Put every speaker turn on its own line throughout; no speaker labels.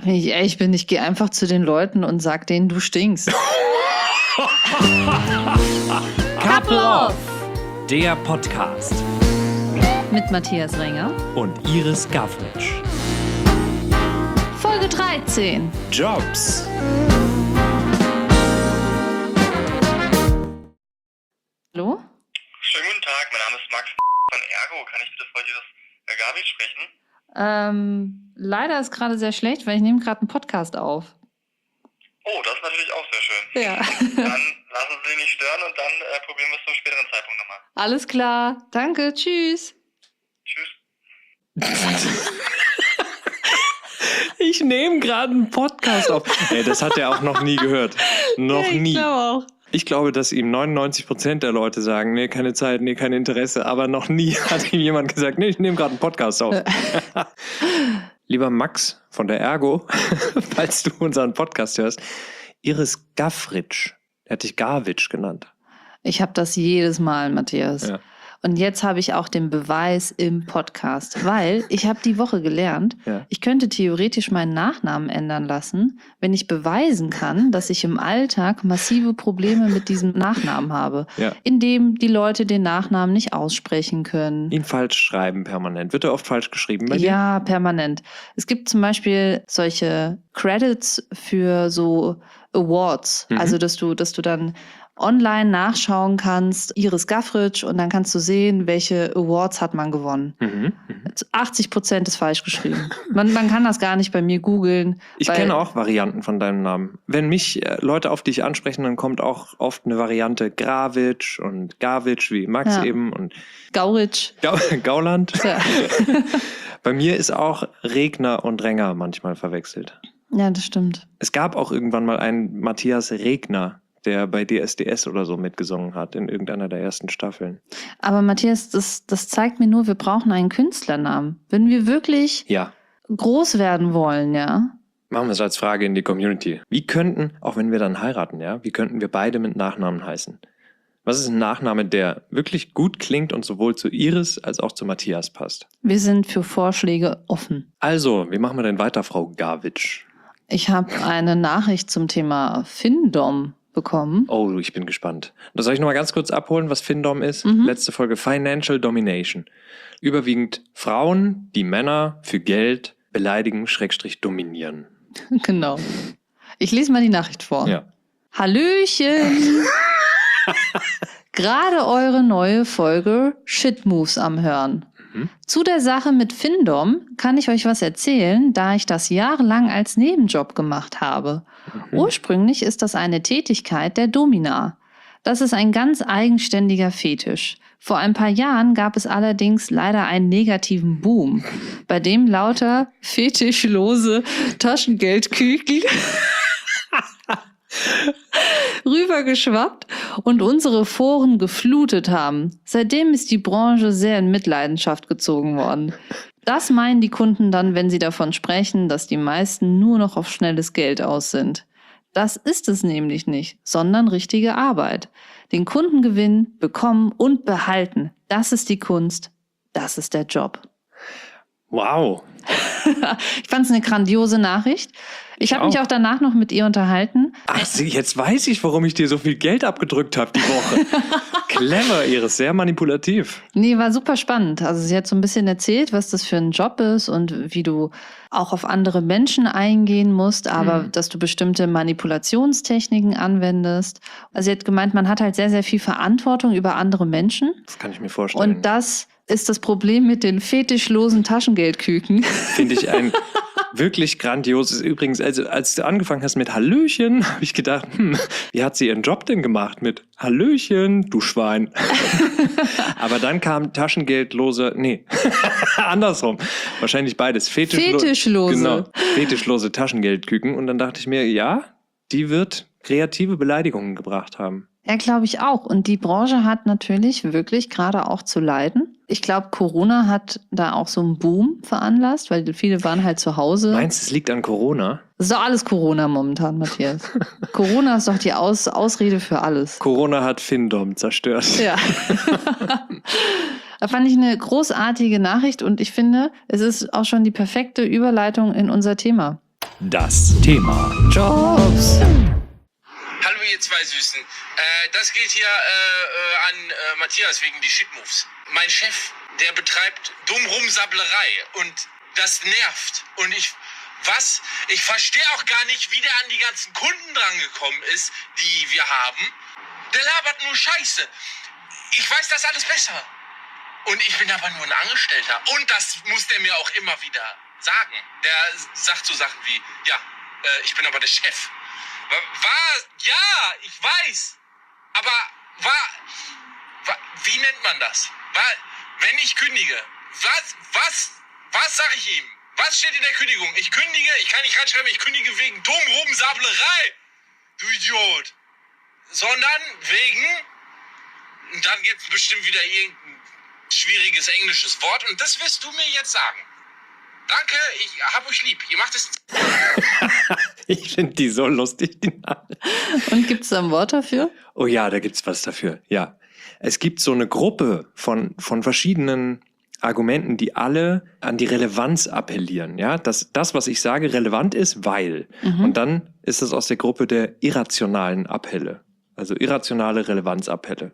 Wenn ich ehrlich bin, ich gehe einfach zu den Leuten und sag denen, du stinkst.
Couple Off, der Podcast
Mit Matthias Renger
und Iris Gavritsch.
Folge 13.
Jobs.
Hallo?
Schönen guten Tag, mein Name ist Max von Ergo. Kann ich bitte Frau Iris Gavritsch sprechen?
Leider ist gerade sehr schlecht, weil ich nehme gerade einen Podcast auf.
Oh, das ist natürlich auch sehr schön.
Ja.
Dann lassen Sie sich nicht stören und dann probieren wir es zum späteren Zeitpunkt nochmal.
Alles klar. Danke. Tschüss.
Tschüss.
Ich nehme gerade einen Podcast auf. Ey, das hat er auch noch nie gehört. Noch
Ich
nie.
glaube auch.
Ich glaube, dass ihm 99% der Leute sagen, nee, keine Zeit, nee, kein Interesse. Aber noch nie hat ihm jemand gesagt, nee, ich nehme gerade einen Podcast auf. Lieber Max von der Ergo, falls du unseren Podcast hörst, Iris Gavritsch, er hat dich Gavritsch genannt.
Ich habe das jedes Mal, Matthias.
Ja.
Und jetzt habe ich auch den Beweis im Podcast, weil ich habe die Woche gelernt,
Ja.
ich könnte theoretisch meinen Nachnamen ändern lassen, wenn ich beweisen kann, dass ich im Alltag massive Probleme mit diesem Nachnamen habe,
Ja.
indem die Leute den Nachnamen nicht aussprechen können.
Ihn falsch schreiben permanent. Wird er oft falsch geschrieben bei dir?
Ja, permanent. Es gibt zum Beispiel solche Credits für so Awards, also dass du dann online nachschauen kannst, Iris Gavritsch, und dann kannst du sehen, welche Awards hat man gewonnen. 80% ist falsch geschrieben. Man kann das gar nicht bei mir googeln.
Ich kenne auch Varianten von deinem Namen. Wenn mich Leute auf dich ansprechen, dann kommt auch oft eine Variante Gravitsch und Gavitsch, wie Max
Ja.
eben, und
Gauritsch.
Gauland.
Ja.
Bei mir ist auch Regner und Renger manchmal verwechselt.
Ja, das stimmt.
Es gab auch irgendwann mal einen Matthias Regner, der bei DSDS oder so mitgesungen hat, in irgendeiner der ersten Staffeln.
Aber Matthias, das zeigt mir nur, wir brauchen einen Künstlernamen. Wenn wir wirklich
Ja,
groß werden wollen, ja,
machen wir es als Frage in die Community. Wie könnten, auch wenn wir dann heiraten, ja, wie könnten wir beide mit Nachnamen heißen? Was ist ein Nachname, der wirklich gut klingt und sowohl zu Iris als auch zu Matthias passt?
wir sind für Vorschläge offen.
Also, wie machen wir denn weiter, Frau Gavritsch?
Ich habe eine Nachricht zum Thema Findom bekommen.
Oh, ich bin gespannt. Da soll ich nochmal ganz kurz abholen, was Findom ist? Letzte Folge, Financial Domination. Überwiegend Frauen, die Männer für Geld beleidigen, / dominieren.
Genau. Ich lese mal die Nachricht vor.
Ja.
Hallöchen! Gerade eure neue Folge Shit Moves am Hören. Zu der Sache mit Findom kann ich euch was erzählen, da ich das jahrelang als Nebenjob gemacht habe. Ursprünglich ist das eine Tätigkeit der Domina. Das ist ein ganz eigenständiger Fetisch. Vor ein paar Jahren gab es allerdings leider einen negativen Boom, bei dem lauter fetischlose Taschengeldküken rübergeschwappt und unsere Foren geflutet haben. Seitdem ist die Branche sehr in Mitleidenschaft gezogen worden. Das meinen die Kunden dann, wenn sie davon sprechen, dass die meisten nur noch auf schnelles Geld aus sind. Das ist es nämlich nicht, sondern richtige Arbeit. Den Kundengewinn bekommen und behalten. Das ist die Kunst. Das ist der Job.
Wow.
Ich fand es eine grandiose Nachricht. Ich habe mich auch danach noch mit ihr unterhalten.
Ach, jetzt weiß ich, warum ich dir so viel Geld abgedrückt habe die Woche. Clever, Iris, sehr manipulativ.
Nee, war super spannend. Also sie hat so ein bisschen erzählt, was das für ein Job ist und wie du auch auf andere Menschen eingehen musst, aber dass du bestimmte Manipulationstechniken anwendest. Also sie hat gemeint, man hat halt sehr, sehr viel Verantwortung über andere Menschen.
Das kann ich mir vorstellen.
Und das ist das Problem mit den fetischlosen Taschengeldküken.
Finde ich ein wirklich grandioses. Übrigens, also als du angefangen hast mit Hallöchen, habe ich gedacht, wie hat sie ihren Job denn gemacht mit Hallöchen, du Schwein. Aber dann kam taschengeldlose, andersrum. Wahrscheinlich beides.
Fetischlose.
Genau, fetischlose Taschengeldküken. Und dann dachte ich mir, ja, die wird kreative Beleidigungen gebracht haben.
Ja, glaube ich auch. Und die Branche hat natürlich wirklich gerade auch zu leiden. Ich glaube, Corona hat da auch so einen Boom veranlasst, weil viele waren halt zu Hause.
Meinst du, es liegt an Corona?
Das ist doch alles Corona momentan, Matthias. Corona ist doch die Ausrede für alles.
Corona hat Findom zerstört.
Ja. Da fand ich eine großartige Nachricht und ich finde, es ist auch schon die perfekte Überleitung in unser Thema.
Das Thema.
Jobs.
Hallo ihr zwei Süßen. Das geht hier an Matthias wegen die Shitmoves. Mein Chef, der betreibt Dummrumsabblerei und das nervt. Und ich verstehe auch gar nicht, wie der an die ganzen Kunden drangekommen ist, die wir haben. Der labert nur Scheiße. Ich weiß das alles besser. Und ich bin aber nur ein Angestellter. Und das muss der mir auch immer wieder sagen. Der sagt so Sachen wie, ja, ich bin aber der Chef. Ja, ich weiß. Aber wie nennt man das? Wenn ich kündige, was sage ich ihm? Was steht in der Kündigung? Ich kündige, ich kann nicht reinschreiben, ich kündige wegen Dummrumsablerei. Du Idiot. Sondern wegen, dann gibt es bestimmt wieder irgendein schwieriges englisches Wort und das wirst du mir jetzt sagen. Danke, ich hab euch lieb. Ihr macht es.
Ich finde die so lustig, die Namen.
Und gibt es da ein Wort dafür?
Oh ja, da gibt's was dafür, ja. Es gibt so eine Gruppe von verschiedenen Argumenten, die alle an die Relevanz appellieren, ja. Dass das, was ich sage, relevant ist, weil. Und dann ist es aus der Gruppe der irrationalen Appelle. Also irrationale Relevanzappelle.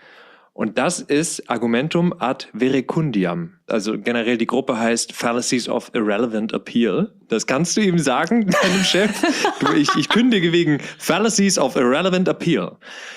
Und das ist Argumentum ad verecundiam. Also generell die Gruppe heißt Fallacies of Irrelevant Appeal. Das kannst du ihm sagen, deinem Chef. Ich kündige wegen Fallacies of Irrelevant Appeal.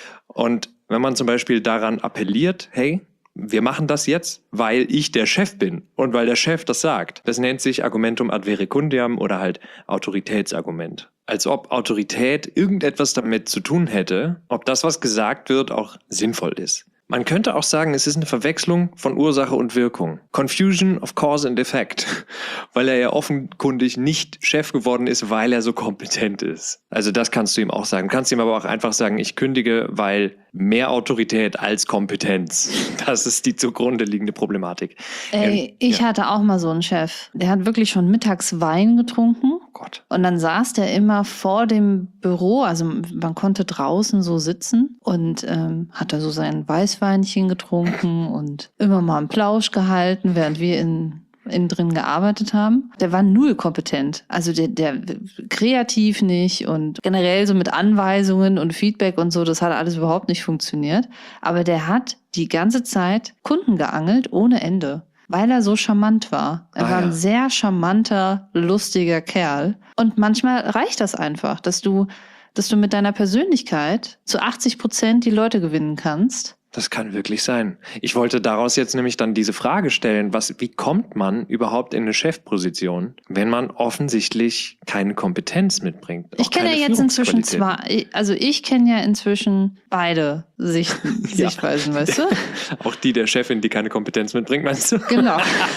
Und wenn man zum Beispiel daran appelliert, hey, wir machen das jetzt, weil ich der Chef bin und weil der Chef das sagt. Das nennt sich Argumentum ad verecundiam oder halt Autoritätsargument. Als ob Autorität irgendetwas damit zu tun hätte, ob das, was gesagt wird, auch sinnvoll ist. Man könnte auch sagen, es ist eine Verwechslung von Ursache und Wirkung. Confusion of Cause and Effect. Weil er ja offenkundig nicht Chef geworden ist, weil er so kompetent ist. Also das kannst du ihm auch sagen. Du kannst ihm aber auch einfach sagen, ich kündige, weil mehr Autorität als Kompetenz. Das ist die zugrunde liegende Problematik.
Ey, ich hatte auch mal so einen Chef. Der hat wirklich schon mittags Wein getrunken.
Oh Gott.
Und dann saß der immer vor dem Büro, also man konnte draußen so sitzen und hat da so sein Weißweinchen getrunken und immer mal einen Plausch gehalten, während wir innen drin gearbeitet haben. Der war null kompetent. Also der kreativ nicht und generell so mit Anweisungen und Feedback und so, das hat alles überhaupt nicht funktioniert. Aber der hat die ganze Zeit Kunden geangelt ohne Ende. Weil er so charmant war. Er war ein sehr charmanter, lustiger Kerl. Und manchmal reicht das einfach, dass du mit deiner Persönlichkeit zu 80% die Leute gewinnen kannst.
Das kann wirklich sein. Ich wollte daraus jetzt nämlich dann diese Frage stellen, wie kommt man überhaupt in eine Chefposition, wenn man offensichtlich keine Kompetenz mitbringt?
Ich kenne ja jetzt inzwischen ich kenne ja inzwischen beide Sichtweisen, weißt du?
Auch die der Chefin, die keine Kompetenz mitbringt, meinst du?
Genau.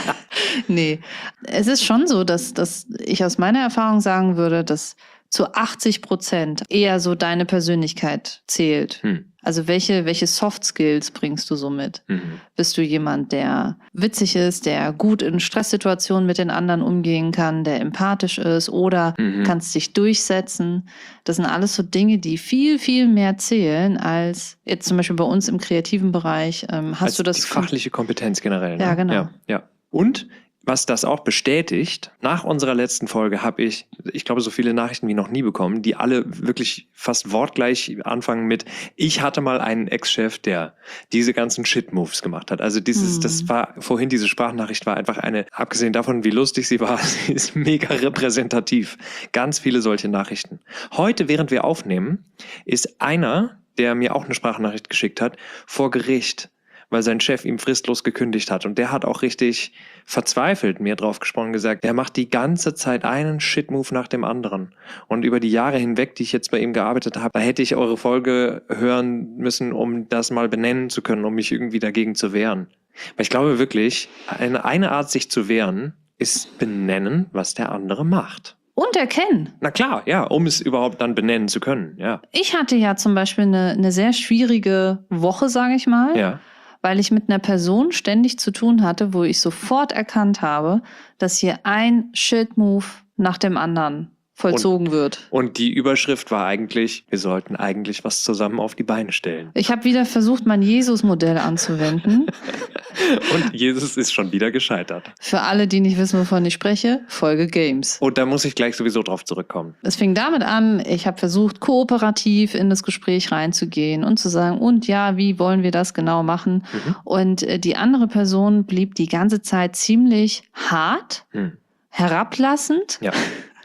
Nee, es ist schon so, dass ich aus meiner Erfahrung sagen würde, dass zu 80% eher so deine Persönlichkeit zählt. Also welche Soft Skills bringst du so mit? Bist du jemand, der witzig ist, der gut in Stresssituationen mit den anderen umgehen kann, der empathisch ist oder kannst dich durchsetzen? Das sind alles so Dinge, die viel, viel mehr zählen als jetzt zum Beispiel bei uns im kreativen Bereich. Hast du das?
Die fachliche Kompetenz generell. Ne?
Ja, genau.
Ja. Und was das auch bestätigt, nach unserer letzten Folge habe ich glaube, so viele Nachrichten wie noch nie bekommen, die alle wirklich fast wortgleich anfangen mit, ich hatte mal einen Ex-Chef, der diese ganzen Shit-Moves gemacht hat. Also das war vorhin, diese Sprachnachricht war einfach abgesehen davon, wie lustig sie war, sie ist mega repräsentativ. Ganz viele solche Nachrichten. Heute, während wir aufnehmen, ist einer, der mir auch eine Sprachnachricht geschickt hat, vor Gericht, weil sein Chef ihm fristlos gekündigt hat. Und der hat auch richtig verzweifelt mir drauf gesprochen, gesagt, er macht die ganze Zeit einen Shit-Move nach dem anderen. Und über die Jahre hinweg, die ich jetzt bei ihm gearbeitet habe, da hätte ich eure Folge hören müssen, um das mal benennen zu können, um mich irgendwie dagegen zu wehren. Weil ich glaube wirklich, eine Art, sich zu wehren, ist benennen, was der andere macht.
Und erkennen.
Na klar, ja, um es überhaupt dann benennen zu können, ja.
Ich hatte ja zum Beispiel eine sehr schwierige Woche, sage ich mal.
Ja.
Weil ich mit einer Person ständig zu tun hatte, wo ich sofort erkannt habe, dass hier ein Shit-Move nach dem anderen vollzogen wird.
Und die Überschrift war eigentlich, wir sollten eigentlich was zusammen auf die Beine stellen.
Ich habe wieder versucht, mein Jesus-Modell anzuwenden.
Und Jesus ist schon wieder gescheitert.
Für alle, die nicht wissen, wovon ich spreche, Folge Games.
Und da muss ich gleich sowieso drauf zurückkommen.
Es fing damit an, ich habe versucht, kooperativ in das Gespräch reinzugehen und zu sagen, und ja, wie wollen wir das genau machen? Und die andere Person blieb die ganze Zeit ziemlich hart, herablassend.
Ja.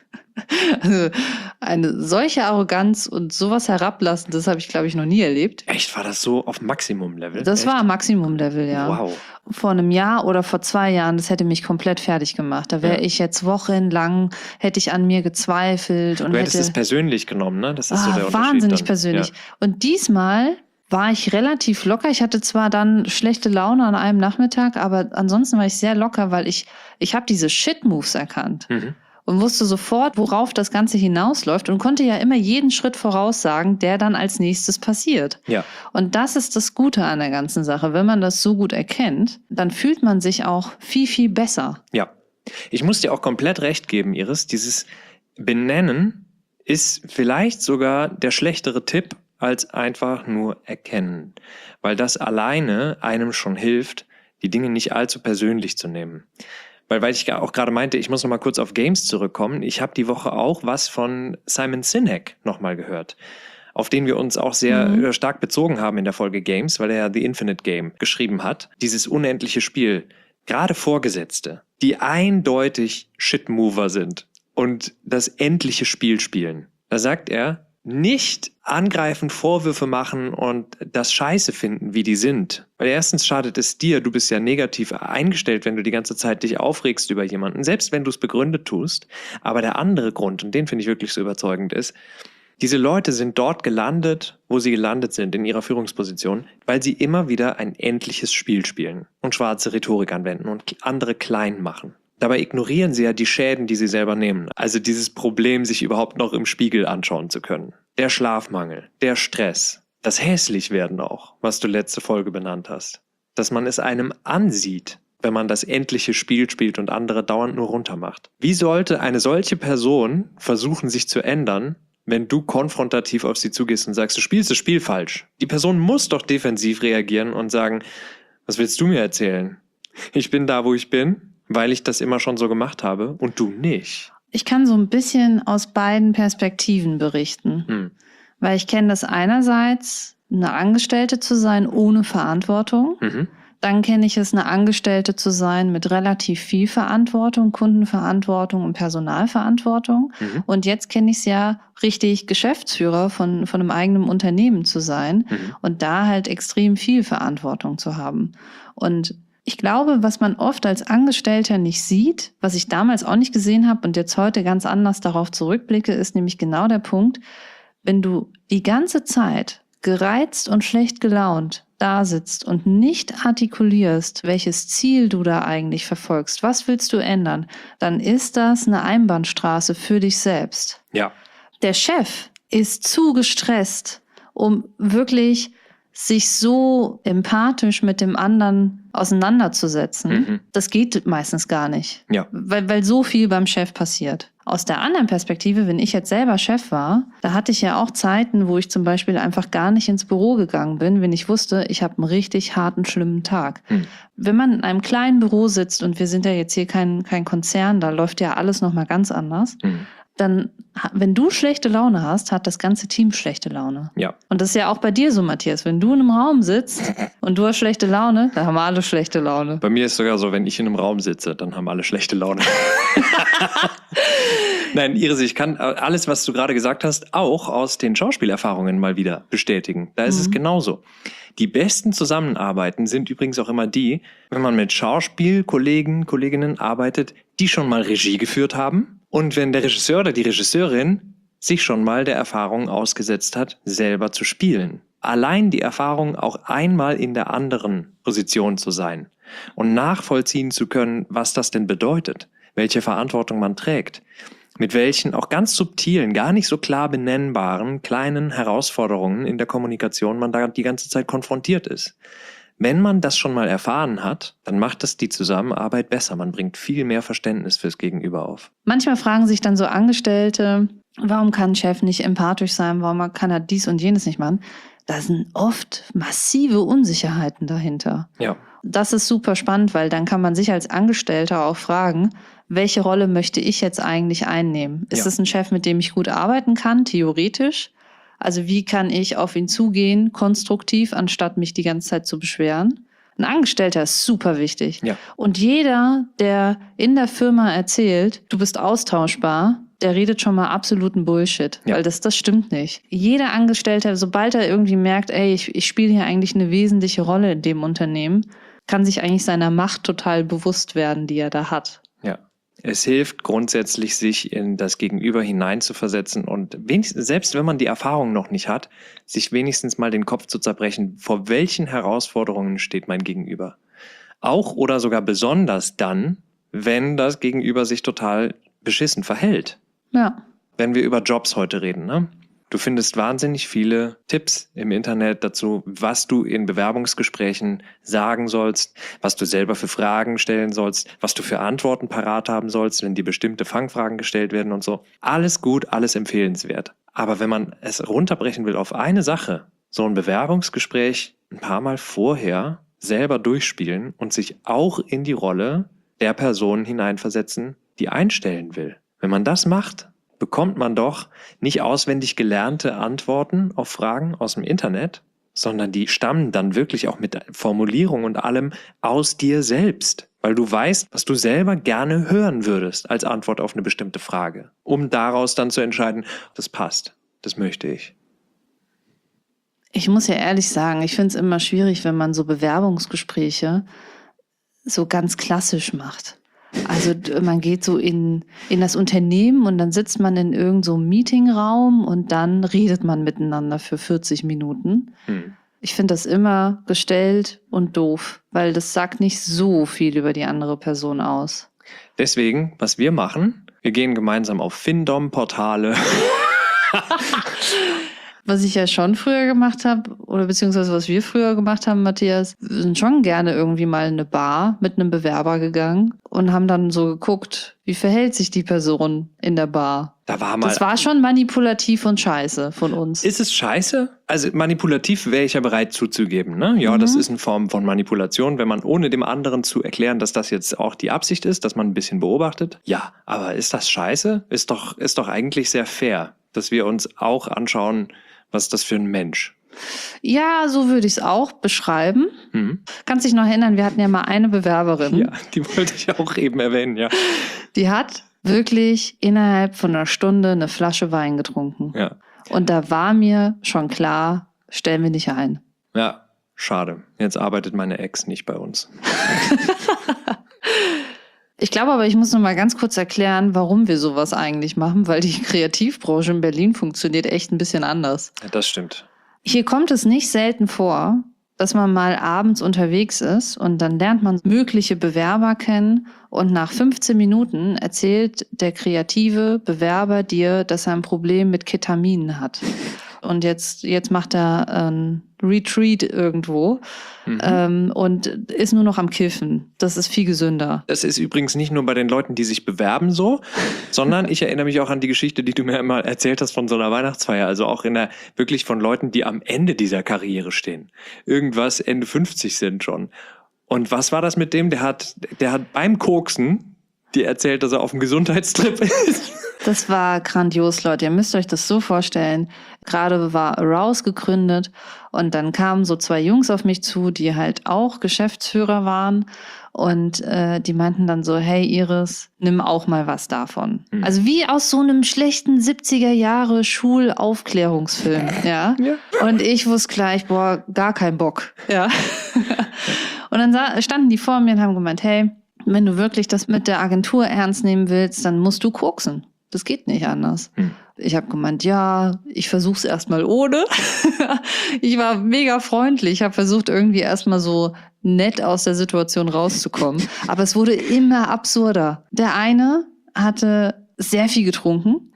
Also eine solche Arroganz und sowas Herablassendes habe ich, glaube ich, noch nie erlebt.
Echt? War das so auf Maximum-Level?
Das
Echt?
war Maximum-Level, ja.
Wow.
Vor einem Jahr oder vor 2 Jahren, das hätte mich komplett fertig gemacht. Da wäre ich jetzt wochenlang, hätte ich an mir gezweifelt. Und
Du hättest
hätte
es persönlich genommen, ne? Das ist so der Unterschied.
wahnsinnig
dann.
persönlich.
Ja.
Und diesmal war ich relativ locker. Ich hatte zwar dann schlechte Laune an einem Nachmittag, aber ansonsten war ich sehr locker, weil ich habe diese Shit-Moves erkannt. Und wusste sofort, worauf das Ganze hinausläuft und konnte ja immer jeden Schritt voraussagen, der dann als nächstes passiert.
Ja.
Und das ist das Gute an der ganzen Sache. Wenn man das so gut erkennt, dann fühlt man sich auch viel, viel besser.
Ja. Ich muss dir auch komplett recht geben, Iris. Dieses Benennen ist vielleicht sogar der schlechtere Tipp als einfach nur erkennen. Weil das alleine einem schon hilft, die Dinge nicht allzu persönlich zu nehmen. Weil ich auch gerade meinte, ich muss noch mal kurz auf Games zurückkommen. Ich habe die Woche auch was von Simon Sinek noch mal gehört, auf den wir uns auch sehr stark bezogen haben in der Folge Games, weil er ja The Infinite Game geschrieben hat. Dieses unendliche Spiel, gerade Vorgesetzte, die eindeutig Shitmover sind und das endliche Spiel spielen. Da sagt er, nicht angreifen, Vorwürfe machen und das Scheiße finden, wie die sind. Weil erstens schadet es dir, du bist ja negativ eingestellt, wenn du die ganze Zeit dich aufregst über jemanden, selbst wenn du es begründet tust. Aber der andere Grund, und den finde ich wirklich so überzeugend, ist, diese Leute sind dort gelandet, wo sie gelandet sind, in ihrer Führungsposition, weil sie immer wieder ein endliches Spiel spielen und schwarze Rhetorik anwenden und andere klein machen. Dabei ignorieren sie ja die Schäden, die sie selber nehmen. Also dieses Problem, sich überhaupt noch im Spiegel anschauen zu können. Der Schlafmangel, der Stress, das Hässlichwerden auch, was du letzte Folge benannt hast. Dass man es einem ansieht, wenn man das endliche Spiel spielt und andere dauernd nur runtermacht. Wie sollte eine solche Person versuchen, sich zu ändern, wenn du konfrontativ auf sie zugehst und sagst, du spielst das Spiel falsch? Die Person muss doch defensiv reagieren und sagen, was willst du mir erzählen? Ich bin da, wo ich bin, weil ich das immer schon so gemacht habe und du nicht.
Ich kann so ein bisschen aus beiden Perspektiven berichten. Weil ich kenne das einerseits, eine Angestellte zu sein ohne Verantwortung. Dann kenne ich es, eine Angestellte zu sein mit relativ viel Verantwortung, Kundenverantwortung und Personalverantwortung. Und jetzt kenne ich es ja richtig, Geschäftsführer von einem eigenen Unternehmen zu sein und da halt extrem viel Verantwortung zu haben. Und ich glaube, was man oft als Angestellter nicht sieht, was ich damals auch nicht gesehen habe und jetzt heute ganz anders darauf zurückblicke, ist nämlich genau der Punkt, wenn du die ganze Zeit gereizt und schlecht gelaunt da sitzt und nicht artikulierst, welches Ziel du da eigentlich verfolgst, was willst du ändern, dann ist das eine Einbahnstraße für dich selbst.
Ja.
Der Chef ist zu gestresst, um wirklich sich so empathisch mit dem anderen auseinanderzusetzen. Das geht meistens gar nicht, weil so viel beim Chef passiert. Aus der anderen Perspektive, wenn ich jetzt selber Chef war, da hatte ich ja auch Zeiten, wo ich zum Beispiel einfach gar nicht ins Büro gegangen bin, wenn ich wusste, ich habe einen richtig harten, schlimmen Tag. Wenn man in einem kleinen Büro sitzt, und wir sind ja jetzt hier kein Konzern, da läuft ja alles nochmal ganz anders, dann, wenn du schlechte Laune hast, hat das ganze Team schlechte Laune.
Ja.
Und das ist ja auch bei dir so, Matthias. Wenn du in einem Raum sitzt und du hast schlechte Laune, dann haben alle schlechte Laune.
Bei mir ist sogar so, wenn ich in einem Raum sitze, dann haben alle schlechte Laune. Nein, Iris, ich kann alles, was du gerade gesagt hast, auch aus den Schauspielerfahrungen mal wieder bestätigen. Da ist es genauso. Die besten Zusammenarbeiten sind übrigens auch immer die, wenn man mit Schauspielkollegen, Kolleginnen arbeitet, die schon mal Regie geführt haben. Und wenn der Regisseur oder die Regisseurin sich schon mal der Erfahrung ausgesetzt hat, selber zu spielen. Allein die Erfahrung, auch einmal in der anderen Position zu sein und nachvollziehen zu können, was das denn bedeutet, welche Verantwortung man trägt, mit welchen auch ganz subtilen, gar nicht so klar benennbaren kleinen Herausforderungen in der Kommunikation man da die ganze Zeit konfrontiert ist. Wenn man das schon mal erfahren hat, dann macht das die Zusammenarbeit besser. Man bringt viel mehr Verständnis fürs Gegenüber auf.
Manchmal fragen sich dann so Angestellte, warum kann ein Chef nicht empathisch sein, warum kann er dies und jenes nicht machen? Da sind oft massive Unsicherheiten dahinter.
Ja.
Das ist super spannend, weil dann kann man sich als Angestellter auch fragen, welche Rolle möchte ich jetzt eigentlich einnehmen? Ist es ein Chef, mit dem ich gut arbeiten kann, theoretisch? Also wie kann ich auf ihn zugehen, konstruktiv, anstatt mich die ganze Zeit zu beschweren? Ein Angestellter ist super wichtig.
Ja.
Und jeder, der in der Firma erzählt, du bist austauschbar, der redet schon mal absoluten Bullshit, weil das stimmt nicht. Jeder Angestellte, sobald er irgendwie merkt, ey, ich spiele hier eigentlich eine wesentliche Rolle in dem Unternehmen, kann sich eigentlich seiner Macht total bewusst werden, die er da hat.
Ja. Es hilft grundsätzlich, sich in das Gegenüber hineinzuversetzen und selbst wenn man die Erfahrung noch nicht hat, sich wenigstens mal den Kopf zu zerbrechen, vor welchen Herausforderungen steht mein Gegenüber. Auch oder sogar besonders dann, wenn das Gegenüber sich total beschissen verhält.
Ja.
Wenn wir über Jobs heute reden, ne? Du findest wahnsinnig viele Tipps im Internet dazu, was du in Bewerbungsgesprächen sagen sollst, was du selber für Fragen stellen sollst, was du für Antworten parat haben sollst, wenn dir bestimmte Fangfragen gestellt werden und so. Alles gut, alles empfehlenswert. Aber wenn man es runterbrechen will auf eine Sache, so ein Bewerbungsgespräch ein paar Mal vorher selber durchspielen und sich auch in die Rolle der Person hineinversetzen, die einstellen will. Wenn man das macht, bekommt man doch nicht auswendig gelernte Antworten auf Fragen aus dem Internet, sondern die stammen dann wirklich auch mit Formulierung und allem aus dir selbst, weil du weißt, was du selber gerne hören würdest als Antwort auf eine bestimmte Frage, um daraus dann zu entscheiden, das passt, das möchte ich.
Ich muss ja ehrlich sagen, ich finde es immer schwierig, wenn man so Bewerbungsgespräche so ganz klassisch macht. Also man geht so in das Unternehmen und dann sitzt man in irgendeinem so Meetingraum und dann redet man miteinander für 40 Minuten. Ich finde das immer gestellt und doof, weil das sagt nicht so viel über die andere Person aus.
Deswegen, was wir machen, wir gehen gemeinsam auf Findom-Portale.
Was ich ja schon früher gemacht habe, oder beziehungsweise was wir früher gemacht haben, Matthias, wir sind schon gerne irgendwie mal in eine Bar mit einem Bewerber gegangen und haben dann so geguckt, wie verhält sich die Person in der Bar. Das war schon manipulativ und scheiße von uns.
Ist es scheiße? Also manipulativ wäre ich ja bereit zuzugeben, ne? Ja, das ist eine Form von Manipulation, wenn man ohne dem anderen zu erklären, dass das jetzt auch die Absicht ist, dass man ein bisschen beobachtet. Ja, aber ist das scheiße? Ist doch eigentlich sehr fair, dass wir uns auch anschauen, was ist das für ein Mensch?
Ja, so würde ich es auch beschreiben. Kannst dich noch erinnern, wir hatten ja mal eine Bewerberin.
Ja, die wollte ich auch eben erwähnen, ja.
Die hat wirklich innerhalb von einer Stunde eine Flasche Wein getrunken.
Ja.
Und da war mir schon klar, stellen wir nicht ein.
Ja, schade. Jetzt arbeitet meine Ex nicht bei uns.
Ich glaube aber, ich muss noch mal ganz kurz erklären, warum wir sowas eigentlich machen, weil die Kreativbranche in Berlin funktioniert echt ein bisschen anders.
Ja, das stimmt.
Hier kommt es nicht selten vor, dass man mal abends unterwegs ist und dann lernt man mögliche Bewerber kennen und nach 15 Minuten erzählt der kreative Bewerber dir, dass er ein Problem mit Ketamin hat. Und jetzt macht er ein Retreat irgendwo und ist nur noch am Kiffen. Das ist viel gesünder.
Das ist übrigens nicht nur bei den Leuten, die sich bewerben so, sondern ich erinnere mich auch an die Geschichte, die du mir mal erzählt hast von so einer Weihnachtsfeier. Also auch wirklich von Leuten, die am Ende dieser Karriere stehen. Irgendwas Ende 50 sind schon. Und was war das mit dem? Der hat beim Koksen dir erzählt, dass er auf dem Gesundheitstrip ist.
Das war grandios, Leute. Ihr müsst euch das so vorstellen. Gerade war Arouse gegründet und dann kamen so 2 Jungs auf mich zu, die halt auch Geschäftsführer waren und die meinten dann so, hey Iris, nimm auch mal was davon. Also wie aus so einem schlechten 70er Jahre Schulaufklärungsfilm, ja? Und ich wusste gleich, gar kein Bock, ja. Und dann standen die vor mir und haben gemeint, hey, wenn du wirklich das mit der Agentur ernst nehmen willst, dann musst du koksen. Das geht nicht anders. Ich habe gemeint, ja, ich versuch's erstmal ohne. Ich war mega freundlich. Ich habe versucht, irgendwie erstmal so nett aus der Situation rauszukommen. Aber es wurde immer absurder. Der eine hatte sehr viel getrunken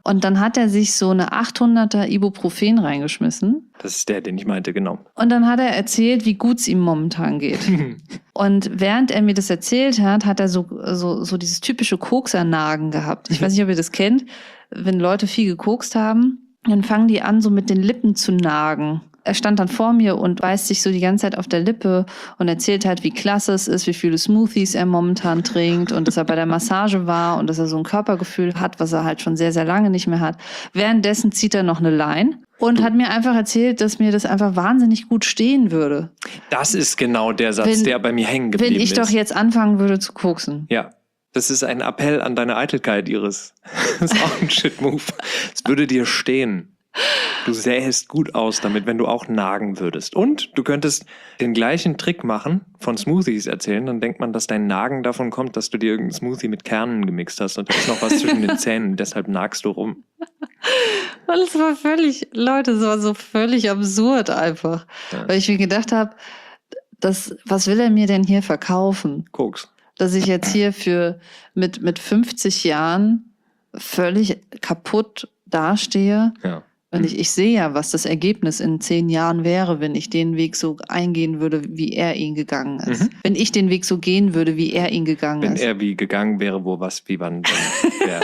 Und dann hat er sich so eine 800er Ibuprofen reingeschmissen.
Das ist der, den ich meinte, genau.
Und dann hat er erzählt, wie gut es ihm momentan geht. Und während er mir das erzählt hat, hat er so dieses typische Koksernagen gehabt. Ich weiß nicht, ob ihr das kennt. Wenn Leute viel gekokst haben, dann fangen die an, so mit den Lippen zu nagen. Er stand dann vor mir und beißt sich so die ganze Zeit auf der Lippe und erzählt halt, wie klasse es ist, wie viele Smoothies er momentan trinkt und dass er bei der Massage war und dass er so ein Körpergefühl hat, was er halt schon sehr, sehr lange nicht mehr hat. Währenddessen zieht er noch eine Line und hat mir einfach erzählt, dass mir das einfach wahnsinnig gut stehen würde.
Das ist genau der Satz, der bei mir hängen geblieben ist.
Wenn ich doch jetzt anfangen würde zu koksen.
Ja. Das ist ein Appell an deine Eitelkeit, Iris. Das ist auch ein Shit-Move. Es würde dir stehen. Du sähest gut aus damit, wenn du auch nagen würdest. Und du könntest den gleichen Trick machen, von Smoothies erzählen. Dann denkt man, dass dein Nagen davon kommt, dass du dir irgendeinen Smoothie mit Kernen gemixt hast. Und da ist noch was zwischen den Zähnen. Deshalb nagst du rum.
Und es war Leute, es war so völlig absurd einfach. Ja. Weil ich mir gedacht habe, was will er mir denn hier verkaufen?
Koks.
Dass ich jetzt hier mit 50 Jahren völlig kaputt dastehe.
Ja.
Und ich sehe ja, was das Ergebnis in 10 Jahren wäre, wenn ich den Weg so eingehen würde, wie er ihn gegangen ist. Wenn ich den Weg so gehen würde, wie er ihn gegangen ist.
Wenn er wie gegangen wäre, wie wann wäre.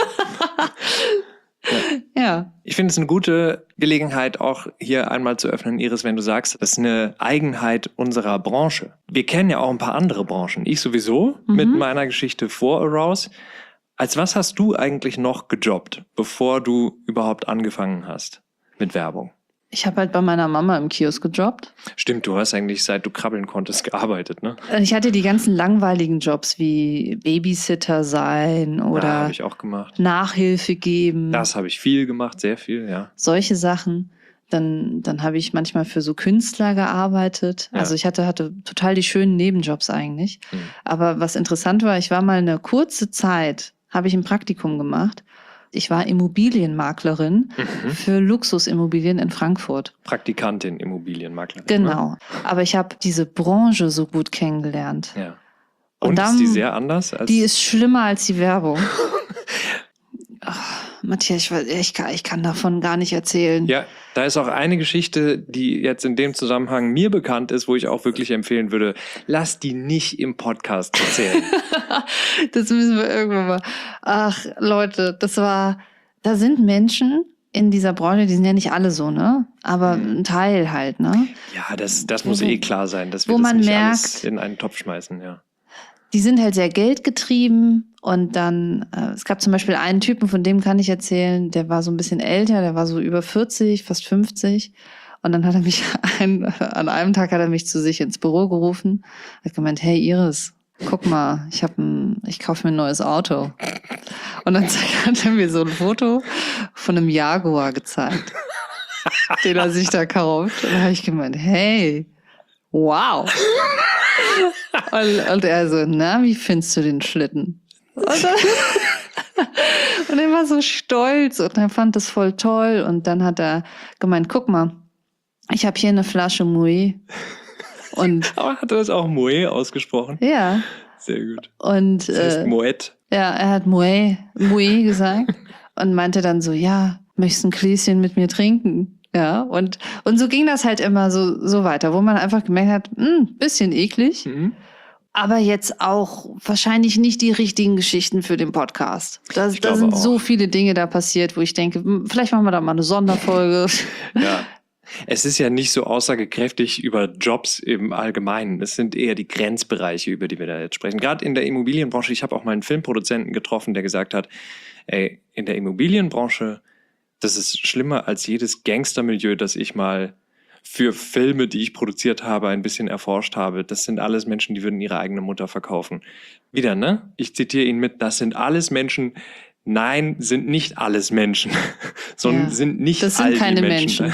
Ja.
Ich finde es eine gute Gelegenheit, auch hier einmal zu öffnen, Iris, wenn du sagst, das ist eine Eigenheit unserer Branche. Wir kennen ja auch ein paar andere Branchen. Ich sowieso mit meiner Geschichte vor Arouse. Als was hast du eigentlich noch gejobbt, bevor du überhaupt angefangen hast mit Werbung?
Ich habe halt bei meiner Mama im Kiosk gejobbt.
Stimmt, du hast eigentlich, seit du krabbeln konntest, gearbeitet, ne?
Ich hatte die ganzen langweiligen Jobs wie Babysitter sein oder
habe ich auch gemacht.
Nachhilfe geben.
Das habe ich viel gemacht, sehr viel, ja.
Solche Sachen. Dann habe ich manchmal für so Künstler gearbeitet. Ja. Also ich hatte total die schönen Nebenjobs eigentlich. Aber was interessant war, ich war mal eine kurze Zeit, habe ich ein Praktikum gemacht. Ich war Immobilienmaklerin für Luxusimmobilien in Frankfurt.
Praktikantin, Immobilienmaklerin.
Genau. Aber ich habe diese Branche so gut kennengelernt.
Ja. Und dann, ist die sehr anders?
Die ist schlimmer als die Werbung. Ach, Matthias, ich kann davon gar nicht erzählen.
Ja, da ist auch eine Geschichte, die jetzt in dem Zusammenhang mir bekannt ist, wo ich auch wirklich empfehlen würde, lass die nicht im Podcast erzählen.
Das müssen wir irgendwann mal. Ach, Leute, da sind Menschen in dieser Branche, die sind ja nicht alle so, ne? Aber ein Teil halt, ne?
Ja, das muss klar sein, dass wir
das nicht
merkt, alles in einen Topf schmeißen, ja.
Die sind halt sehr geldgetrieben und dann, es gab zum Beispiel einen Typen, von dem kann ich erzählen, der war so ein bisschen älter, der war so über 40, fast 50 und dann hat er mich an einem Tag hat er mich zu sich ins Büro gerufen, hat gemeint, hey Iris, guck mal, ich kaufe mir ein neues Auto. Und dann hat er mir so ein Foto von einem Jaguar gezeigt, den er sich da kauft. Und da habe ich gemeint, hey, wow. Und er so, na, wie findest du den Schlitten? Und er war so stolz und er fand das voll toll. Und dann hat er gemeint, guck mal, ich habe hier eine Flasche Moet.
Aber hat er das auch Moet ausgesprochen?
Ja.
Sehr gut.
Und,
das heißt Moet.
Ja, er hat Moet gesagt und meinte dann so, ja, möchtest ein Gläschen mit mir trinken? Ja, und so ging das halt immer so weiter, wo man einfach gemerkt hat, bisschen eklig, aber jetzt auch wahrscheinlich nicht die richtigen Geschichten für den Podcast. Da sind so viele Dinge da passiert, wo ich denke, vielleicht machen wir da mal eine Sonderfolge.
Ja. Es ist ja nicht so aussagekräftig über Jobs im Allgemeinen. Es sind eher die Grenzbereiche, über die wir da jetzt sprechen. Gerade in der Immobilienbranche, ich habe auch mal einen Filmproduzenten getroffen, der gesagt hat, ey, in der Immobilienbranche, das ist schlimmer als jedes Gangstermilieu, das ich mal für Filme, die ich produziert habe, ein bisschen erforscht habe. Das sind alles Menschen, die würden ihre eigene Mutter verkaufen. Wieder, ne? Ich zitiere ihn mit, das sind alles Menschen. Nein, sind nicht alles Menschen, sondern sind nicht all die Menschen. Das sind keine Menschen.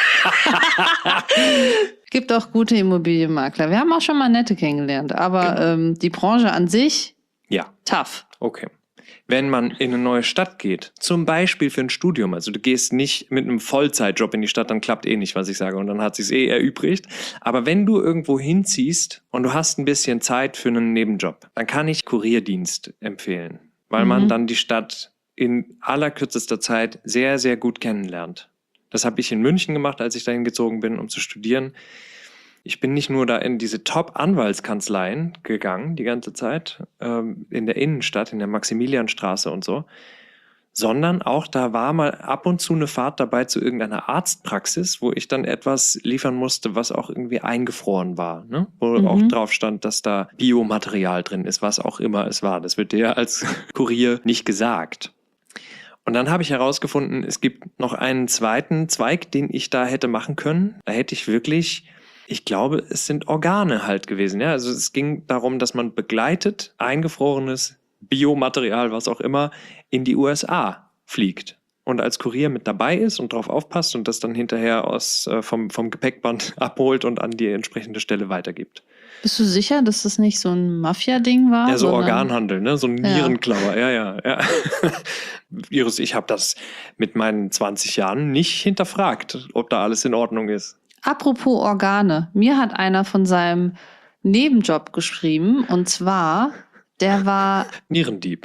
Gibt auch gute Immobilienmakler. Wir haben auch schon mal nette kennengelernt, aber die Branche an sich, tough.
Okay. Wenn man in eine neue Stadt geht, zum Beispiel für ein Studium, also du gehst nicht mit einem Vollzeitjob in die Stadt, dann klappt nicht, was ich sage, und dann hat sich's erübrigt. Aber wenn du irgendwo hinziehst und du hast ein bisschen Zeit für einen Nebenjob, dann kann ich Kurierdienst empfehlen, weil man dann die Stadt in allerkürzester Zeit sehr, sehr gut kennenlernt. Das habe ich in München gemacht, als ich dahin gezogen bin, um zu studieren. Ich bin nicht nur da in diese Top-Anwaltskanzleien gegangen die ganze Zeit, in der Innenstadt, in der Maximilianstraße und so, sondern auch da war mal ab und zu eine Fahrt dabei zu irgendeiner Arztpraxis, wo ich dann etwas liefern musste, was auch irgendwie eingefroren war, ne? Wo auch drauf stand, dass da Biomaterial drin ist, was auch immer es war. Das wird dir als Kurier nicht gesagt. Und dann habe ich herausgefunden, es gibt noch einen zweiten Zweig, den ich da hätte machen können. Da hätte ich wirklich, ich glaube, es sind Organe halt gewesen. Ja? Also es ging darum, dass man begleitet eingefrorenes Biomaterial, was auch immer, in die USA fliegt und als Kurier mit dabei ist und drauf aufpasst und das dann hinterher vom Gepäckband abholt und an die entsprechende Stelle weitergibt.
Bist du sicher, dass das nicht so ein Mafia-Ding war?
Ja, so Organhandel, ne? So ein
Ja.
Nierenklauer, ja. Iris, ich habe das mit meinen 20 Jahren nicht hinterfragt, ob da alles in Ordnung ist.
Apropos Organe. Mir hat einer von seinem Nebenjob geschrieben und zwar, der war
Nierendieb.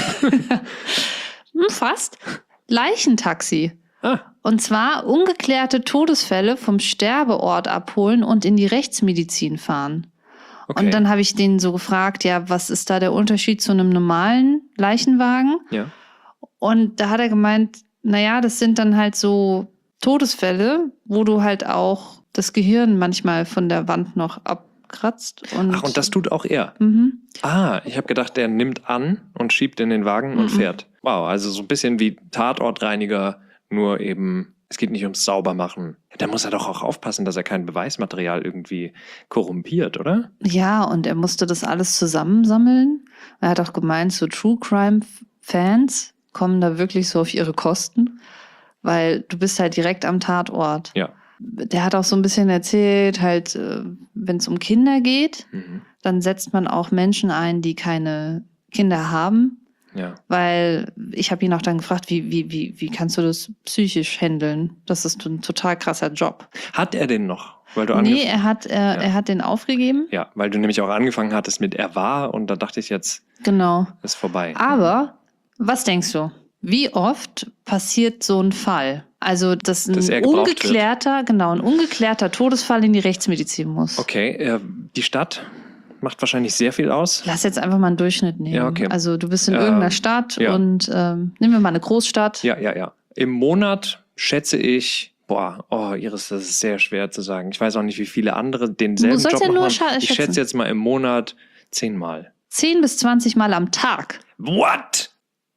fast Leichentaxi.
Ah,
Und zwar ungeklärte Todesfälle vom Sterbeort abholen und in die Rechtsmedizin fahren.
okay.
Und dann habe ich den so gefragt, ja, was ist da der Unterschied zu einem normalen Leichenwagen?
Ja.
Und da hat er gemeint, naja, das sind dann halt so Todesfälle, wo du halt auch das Gehirn manchmal von der Wand noch abkratzt.
Ach, und das tut auch er.
Mhm.
Ah, ich habe gedacht, der nimmt an und schiebt in den Wagen und fährt. Wow, also so ein bisschen wie Tatortreiniger, nur eben, es geht nicht ums Saubermachen. Da muss er doch auch aufpassen, dass er kein Beweismaterial irgendwie korrumpiert, oder?
Ja, und er musste das alles zusammensammeln. Er hat auch gemeint, so True Crime-Fans kommen da wirklich so auf ihre Kosten, weil du bist halt direkt am Tatort.
Ja.
Der hat auch so ein bisschen erzählt, halt, wenn es um Kinder geht,
Mhm.
dann setzt man auch Menschen ein, die keine Kinder haben.
Ja.
Weil ich habe ihn auch dann gefragt, wie kannst du das psychisch handeln? Das ist ein total krasser Job.
Hat er den noch? Weil du
Nee, er hat den aufgegeben.
Ja, weil du nämlich auch angefangen hattest mit er war und da dachte ich jetzt,
Genau.
ist vorbei.
Aber, was denkst du? Wie oft passiert so ein Fall? Also, dass
Dass er
ein
gebraucht
ungeklärter Todesfall in die Rechtsmedizin muss.
Okay, die Stadt macht wahrscheinlich sehr viel aus.
Lass jetzt einfach mal einen Durchschnitt nehmen.
Ja, okay.
Also, du bist in irgendeiner Stadt
ja.
und nehmen wir mal eine Großstadt.
Ja. Im Monat schätze ich, Iris, das ist sehr schwer zu sagen. Ich weiß auch nicht, wie viele andere denselben
Du sollst
Job
ja nur
machen. Ich
schätzen.
schätze jetzt mal im Monat 10 Mal.
10 bis 20 Mal am Tag.
What?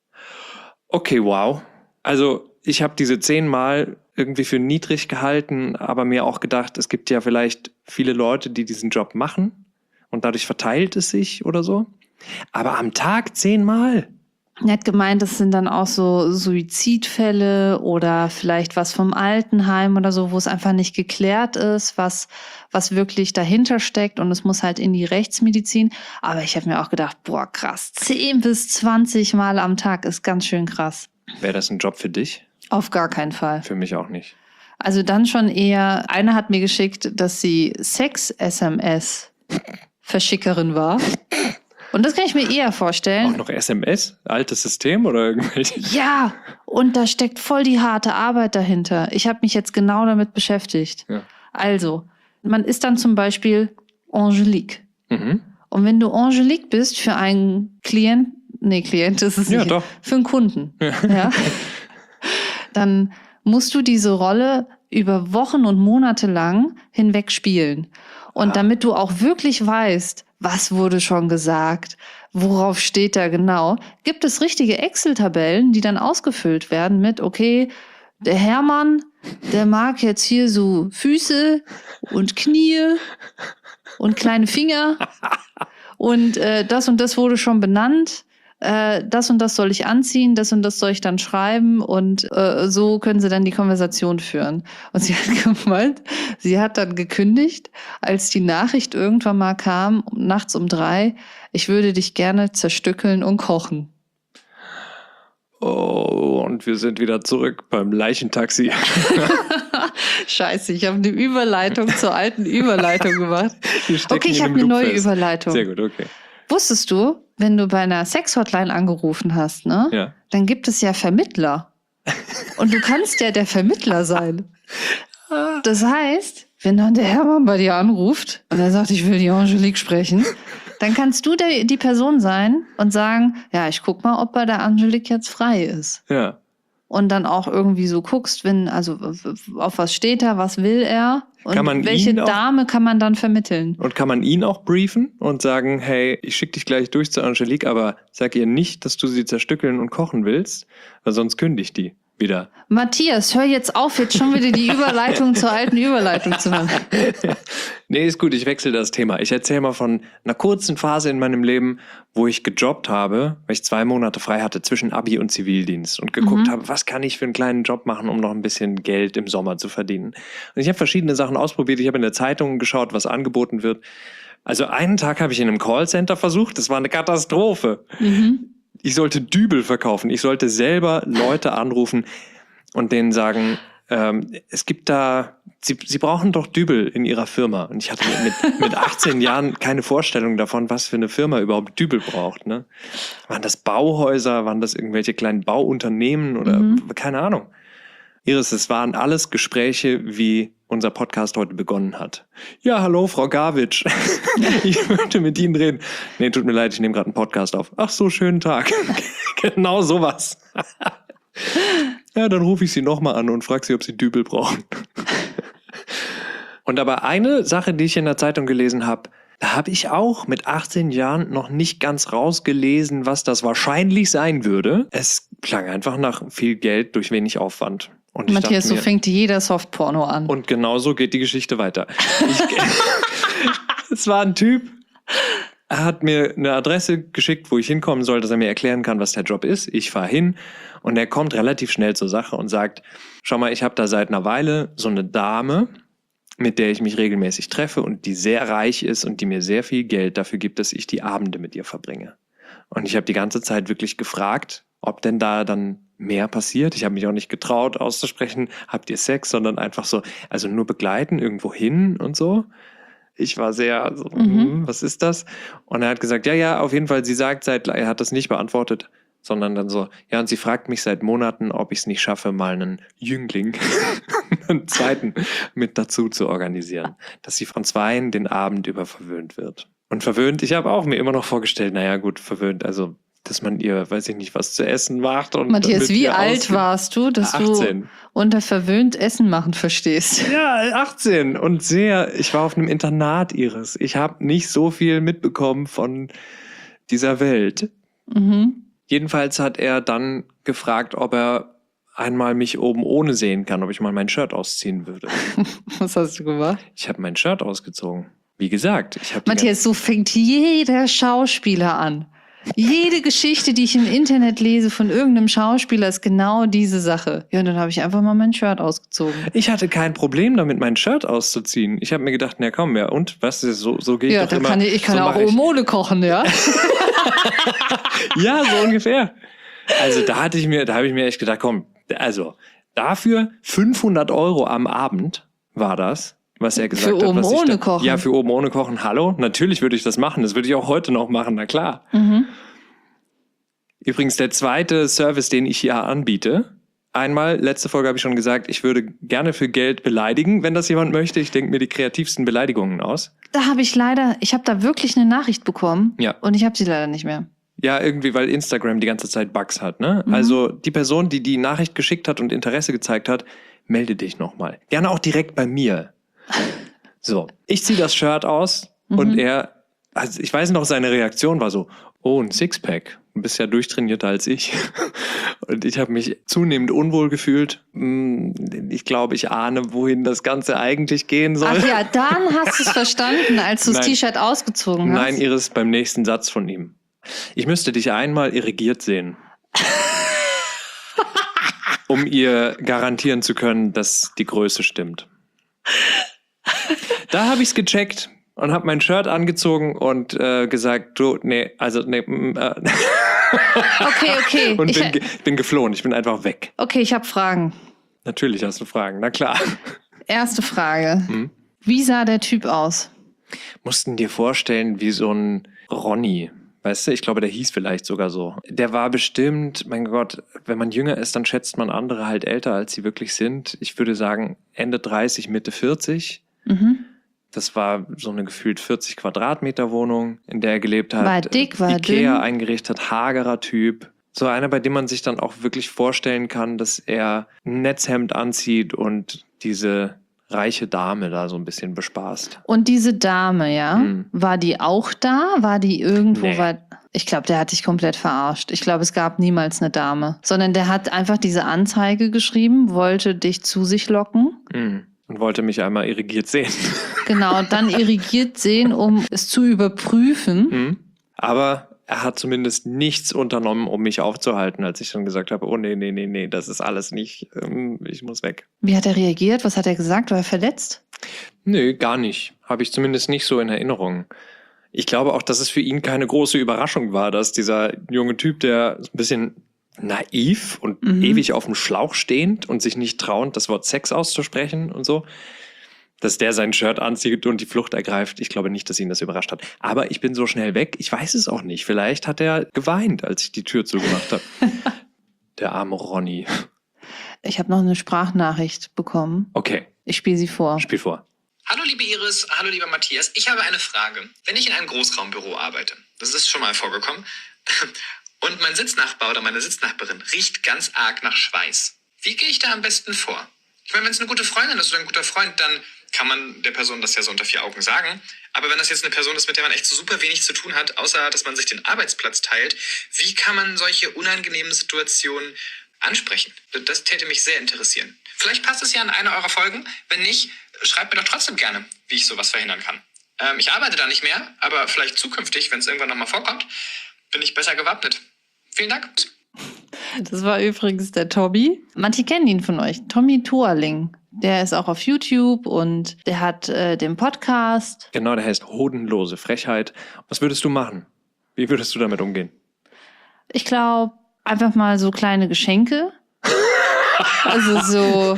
Okay, wow. Also ich habe diese 10 Mal irgendwie für niedrig gehalten, aber mir auch gedacht, es gibt ja vielleicht viele Leute, die diesen Job machen und dadurch verteilt es sich oder so. Aber am Tag 10 Mal?
Er hat gemeint, das sind dann auch so Suizidfälle oder vielleicht was vom Altenheim oder so, wo es einfach nicht geklärt ist, was wirklich dahinter steckt und es muss halt in die Rechtsmedizin. Aber ich habe mir auch gedacht, boah, krass, 10 bis 20 Mal am Tag ist ganz schön krass.
Wäre das ein Job für dich?
Auf gar keinen Fall.
Für mich auch nicht.
Also dann schon eher, eine hat mir geschickt, dass sie Sex-SMS-Verschickerin war. Und das kann ich mir eher vorstellen.
Auch noch SMS? Altes System oder irgendwelche?
Ja, und da steckt voll die harte Arbeit dahinter. Ich habe mich jetzt genau damit beschäftigt.
Ja.
Also, man ist dann zum Beispiel Angelique.
Mhm.
Und wenn du Angelique bist für einen Klient ist es
Ja,
nicht.
doch.
Für einen Kunden. Ja. Dann musst du diese Rolle über Wochen und Monate lang hinweg spielen. Und damit du auch wirklich weißt, was wurde schon gesagt, worauf steht da genau, gibt es richtige Excel-Tabellen, die dann ausgefüllt werden mit, okay, der Hermann, der mag jetzt hier so Füße und Knie und kleine Finger und das und das wurde schon benannt. Das und das soll ich anziehen, das und das soll ich dann schreiben und so können sie dann die Konversation führen. Und sie hat gemeint, sie hat dann gekündigt, als die Nachricht irgendwann mal kam, nachts um 3, ich würde dich gerne zerstückeln und kochen.
Oh, und wir sind wieder zurück beim Leichentaxi.
Scheiße, ich habe eine Überleitung zur alten Überleitung gemacht.
Wir stecken
Okay, ich
in
habe
einem
eine
Loop
neue
fest.
Überleitung.
Sehr gut, okay.
Wusstest du, wenn du bei einer Sex-Hotline angerufen hast, ne?
Ja.
Dann gibt es ja Vermittler. Und du kannst ja der Vermittler sein. Das heißt, wenn dann der Hermann bei dir anruft und er sagt, ich will die Angelique sprechen, dann kannst du die Person sein und sagen, ja, ich guck mal, ob bei der Angelique jetzt frei ist.
Ja.
Und dann auch irgendwie so guckst, also auf was steht er, was will er und
Kann man
welche
ihn auch-
Dame kann man dann vermitteln.
Und kann man ihn auch briefen und sagen, hey, ich schicke dich gleich durch zur Angelique, aber sag ihr nicht, dass du sie zerstückeln und kochen willst, weil sonst kündigt die wieder.
Matthias, hör jetzt auf, jetzt schon wieder die Überleitung zur alten Überleitung zu machen.
Nee, ist gut, ich wechsle das Thema. Ich erzähle mal von einer kurzen Phase in meinem Leben, wo ich gejobbt habe, weil ich 2 Monate frei hatte zwischen Abi und Zivildienst und geguckt habe, was kann ich für einen kleinen Job machen, um noch ein bisschen Geld im Sommer zu verdienen. Und ich habe verschiedene Sachen ausprobiert. Ich habe in der Zeitung geschaut, was angeboten wird. Also einen Tag habe ich in einem Callcenter versucht, das war eine Katastrophe. Ich sollte Dübel verkaufen. Ich sollte selber Leute anrufen und denen sagen, es gibt da, Sie brauchen doch Dübel in Ihrer Firma. Und ich hatte mit 18 Jahren keine Vorstellung davon, was für eine Firma überhaupt Dübel braucht. Ne? Waren das Bauhäuser, waren das irgendwelche kleinen Bauunternehmen oder keine Ahnung. Iris, es waren alles Gespräche, wie unser Podcast heute begonnen hat. Ja, hallo, Frau Garwitsch. Ich möchte mit Ihnen reden. Nee, tut mir leid, ich nehme gerade einen Podcast auf. Ach so, schönen Tag. Genau sowas. Ja, dann rufe ich Sie nochmal an und frage Sie, ob Sie Dübel brauchen. Und aber eine Sache, die ich in der Zeitung gelesen habe, da habe ich auch mit 18 Jahren noch nicht ganz rausgelesen, was das wahrscheinlich sein würde. Es klang einfach nach viel Geld durch wenig Aufwand. Und ich
Matthias,
dachte
so
mir,
fängt jeder Softporno an.
und genau so geht die Geschichte weiter. Es war ein Typ, er hat mir eine Adresse geschickt, wo ich hinkommen soll, dass er mir erklären kann, was der Job ist. Ich fahre hin und er kommt relativ schnell zur Sache und sagt, schau mal, ich habe da seit einer Weile so eine Dame, mit der ich mich regelmäßig treffe und die sehr reich ist und die mir sehr viel Geld dafür gibt, dass ich die Abende mit ihr verbringe. Und ich habe die ganze Zeit wirklich gefragt, ob denn da dann mehr passiert. Ich habe mich auch nicht getraut auszusprechen, habt ihr Sex, sondern einfach so, also nur begleiten irgendwo hin und so. Ich war sehr so, was ist das? Und er hat gesagt, ja, auf jeden Fall, sie sagt, er hat das nicht beantwortet, sondern dann so, ja, und sie fragt mich seit Monaten, ob ich es nicht schaffe, mal einen Jüngling, einen zweiten mit dazu zu organisieren, dass sie von 2 den Abend über verwöhnt wird. Und verwöhnt, ich habe auch mir immer noch vorgestellt, naja gut, verwöhnt, also dass man ihr, weiß ich nicht, was zu essen macht. Und
Matthias, wie alt warst du, dass
18.
du unter verwöhnt Essen machen verstehst?
Ja, 18 und ich war auf einem Internat, Iris. Ich habe nicht so viel mitbekommen von dieser Welt. Jedenfalls hat er dann gefragt, ob er einmal mich oben ohne sehen kann, ob ich mal mein Shirt ausziehen würde.
Was hast du gemacht?
Ich habe mein Shirt ausgezogen. Wie gesagt, ich habe
Matthias, so fängt jeder Schauspieler an. Jede Geschichte, die ich im Internet lese von irgendeinem Schauspieler, ist genau diese Sache. Ja, und dann habe ich einfach mal mein Shirt ausgezogen.
Ich hatte kein Problem damit, mein Shirt auszuziehen. Ich habe mir gedacht, na komm, ja und? Was ist so geht
Ja,
doch
dann
immer.
kann ich kann
so
auch
mach ich.
oben ohne kochen, ja?
Ja, so ungefähr. Also da habe ich mir echt gedacht, komm, also dafür 500 € am Abend war das, was er gesagt
Für
hat.
oben
was ich
ohne Kochen?
Ja, für oben ohne Kochen. Hallo? Natürlich würde ich das machen. Das würde ich auch heute noch machen, na klar. Übrigens der zweite Service, den ich hier anbiete. Einmal, letzte Folge habe ich schon gesagt, ich würde gerne für Geld beleidigen, wenn das jemand möchte. Ich denke mir die kreativsten Beleidigungen aus.
Da habe ich da wirklich eine Nachricht bekommen.
Ja.
Und ich habe sie leider nicht mehr.
Ja, irgendwie, weil Instagram die ganze Zeit Bugs hat, ne? Also die Person, die die Nachricht geschickt hat und Interesse gezeigt hat, melde dich nochmal. Gerne auch direkt bei mir. So, ich ziehe das Shirt aus und also ich weiß noch, seine Reaktion war so, oh, ein Sixpack. Du bist ja durchtrainierter als ich. Und ich habe mich zunehmend unwohl gefühlt. Ich glaube, ich ahne, wohin das Ganze eigentlich gehen soll.
Ach ja, dann hast du es verstanden, als du das
Nein.
T-Shirt ausgezogen hast.
Nein, Iris, beim nächsten Satz von ihm. Ich müsste dich einmal irrigiert sehen. Um ihr garantieren zu können, dass die Größe stimmt. Da habe ich es gecheckt und habe mein Shirt angezogen und gesagt,
Okay.
und bin geflohen. Ich bin einfach weg.
Okay, ich habe Fragen.
Natürlich hast du Fragen, na klar.
Erste Frage. Wie sah der Typ aus?
Mussten dir vorstellen, wie so ein Ronny, Weißt du, ich glaube, der hieß vielleicht sogar so. Der war bestimmt, mein Gott, wenn man jünger ist, dann schätzt man andere halt älter, als sie wirklich sind. Ich würde sagen Ende 30, Mitte 40. Das war so eine gefühlt 40 Quadratmeter Wohnung, in der er gelebt hat.
War dick, war
Ikea
dünn.
eingerichtet, hagerer Typ. So einer, bei dem man sich dann auch wirklich vorstellen kann, dass er ein Netzhemd anzieht und diese reiche Dame da so ein bisschen bespaßt.
Und diese Dame, ja, war die auch da? War die irgendwo?
Nee.
Ich glaube, der hat dich komplett verarscht. Ich glaube, es gab niemals eine Dame. Sondern der hat einfach diese Anzeige geschrieben, wollte dich zu sich locken.
Und wollte mich einmal irrigiert sehen.
Genau, und dann irrigiert sehen, um es zu überprüfen.
Aber er hat zumindest nichts unternommen, um mich aufzuhalten, als ich dann gesagt habe, oh nee, das ist alles nicht, ich muss weg.
Wie hat er reagiert? Was hat er gesagt? War er verletzt?
Nö, gar nicht. Habe ich zumindest nicht so in Erinnerung. Ich glaube auch, dass es für ihn keine große Überraschung war, dass dieser junge Typ, der ein bisschen naiv und ewig auf dem Schlauch stehend und sich nicht trauend, das Wort Sex auszusprechen und so, dass der sein Shirt anzieht und die Flucht ergreift. Ich glaube nicht, dass ihn das überrascht hat. Aber ich bin so schnell weg, ich weiß es auch nicht. Vielleicht hat er geweint, als ich die Tür zugemacht habe. Der arme Ronny.
Ich habe noch eine Sprachnachricht bekommen.
Okay.
Ich spiele sie vor.
Spiel vor.
Hallo liebe Iris, hallo lieber Matthias. Ich habe eine Frage. Wenn ich in einem Großraumbüro arbeite, das ist schon mal vorgekommen, und mein Sitznachbar oder meine Sitznachbarin riecht ganz arg nach Schweiß, wie gehe ich da am besten vor? Ich meine, wenn es eine gute Freundin ist oder ein guter Freund, dann kann man der Person das ja so unter 4 Augen sagen. Aber wenn das jetzt eine Person ist, mit der man echt so super wenig zu tun hat, außer dass man sich den Arbeitsplatz teilt, wie kann man solche unangenehmen Situationen ansprechen? Das täte mich sehr interessieren. Vielleicht passt es ja in eine eurer Folgen. Wenn nicht, schreibt mir doch trotzdem gerne, wie ich sowas verhindern kann. Ich arbeite da nicht mehr, aber vielleicht zukünftig, wenn es irgendwann nochmal vorkommt, bin ich besser gewappnet. Vielen Dank.
Das war übrigens der Tommy. Manche kennen ihn von euch. Tommy Toerling. Der ist auch auf YouTube und der hat den Podcast.
Genau, der heißt Hodenlose Frechheit. Was würdest du machen? Wie würdest du damit umgehen?
Ich glaube, einfach mal so kleine Geschenke. Also so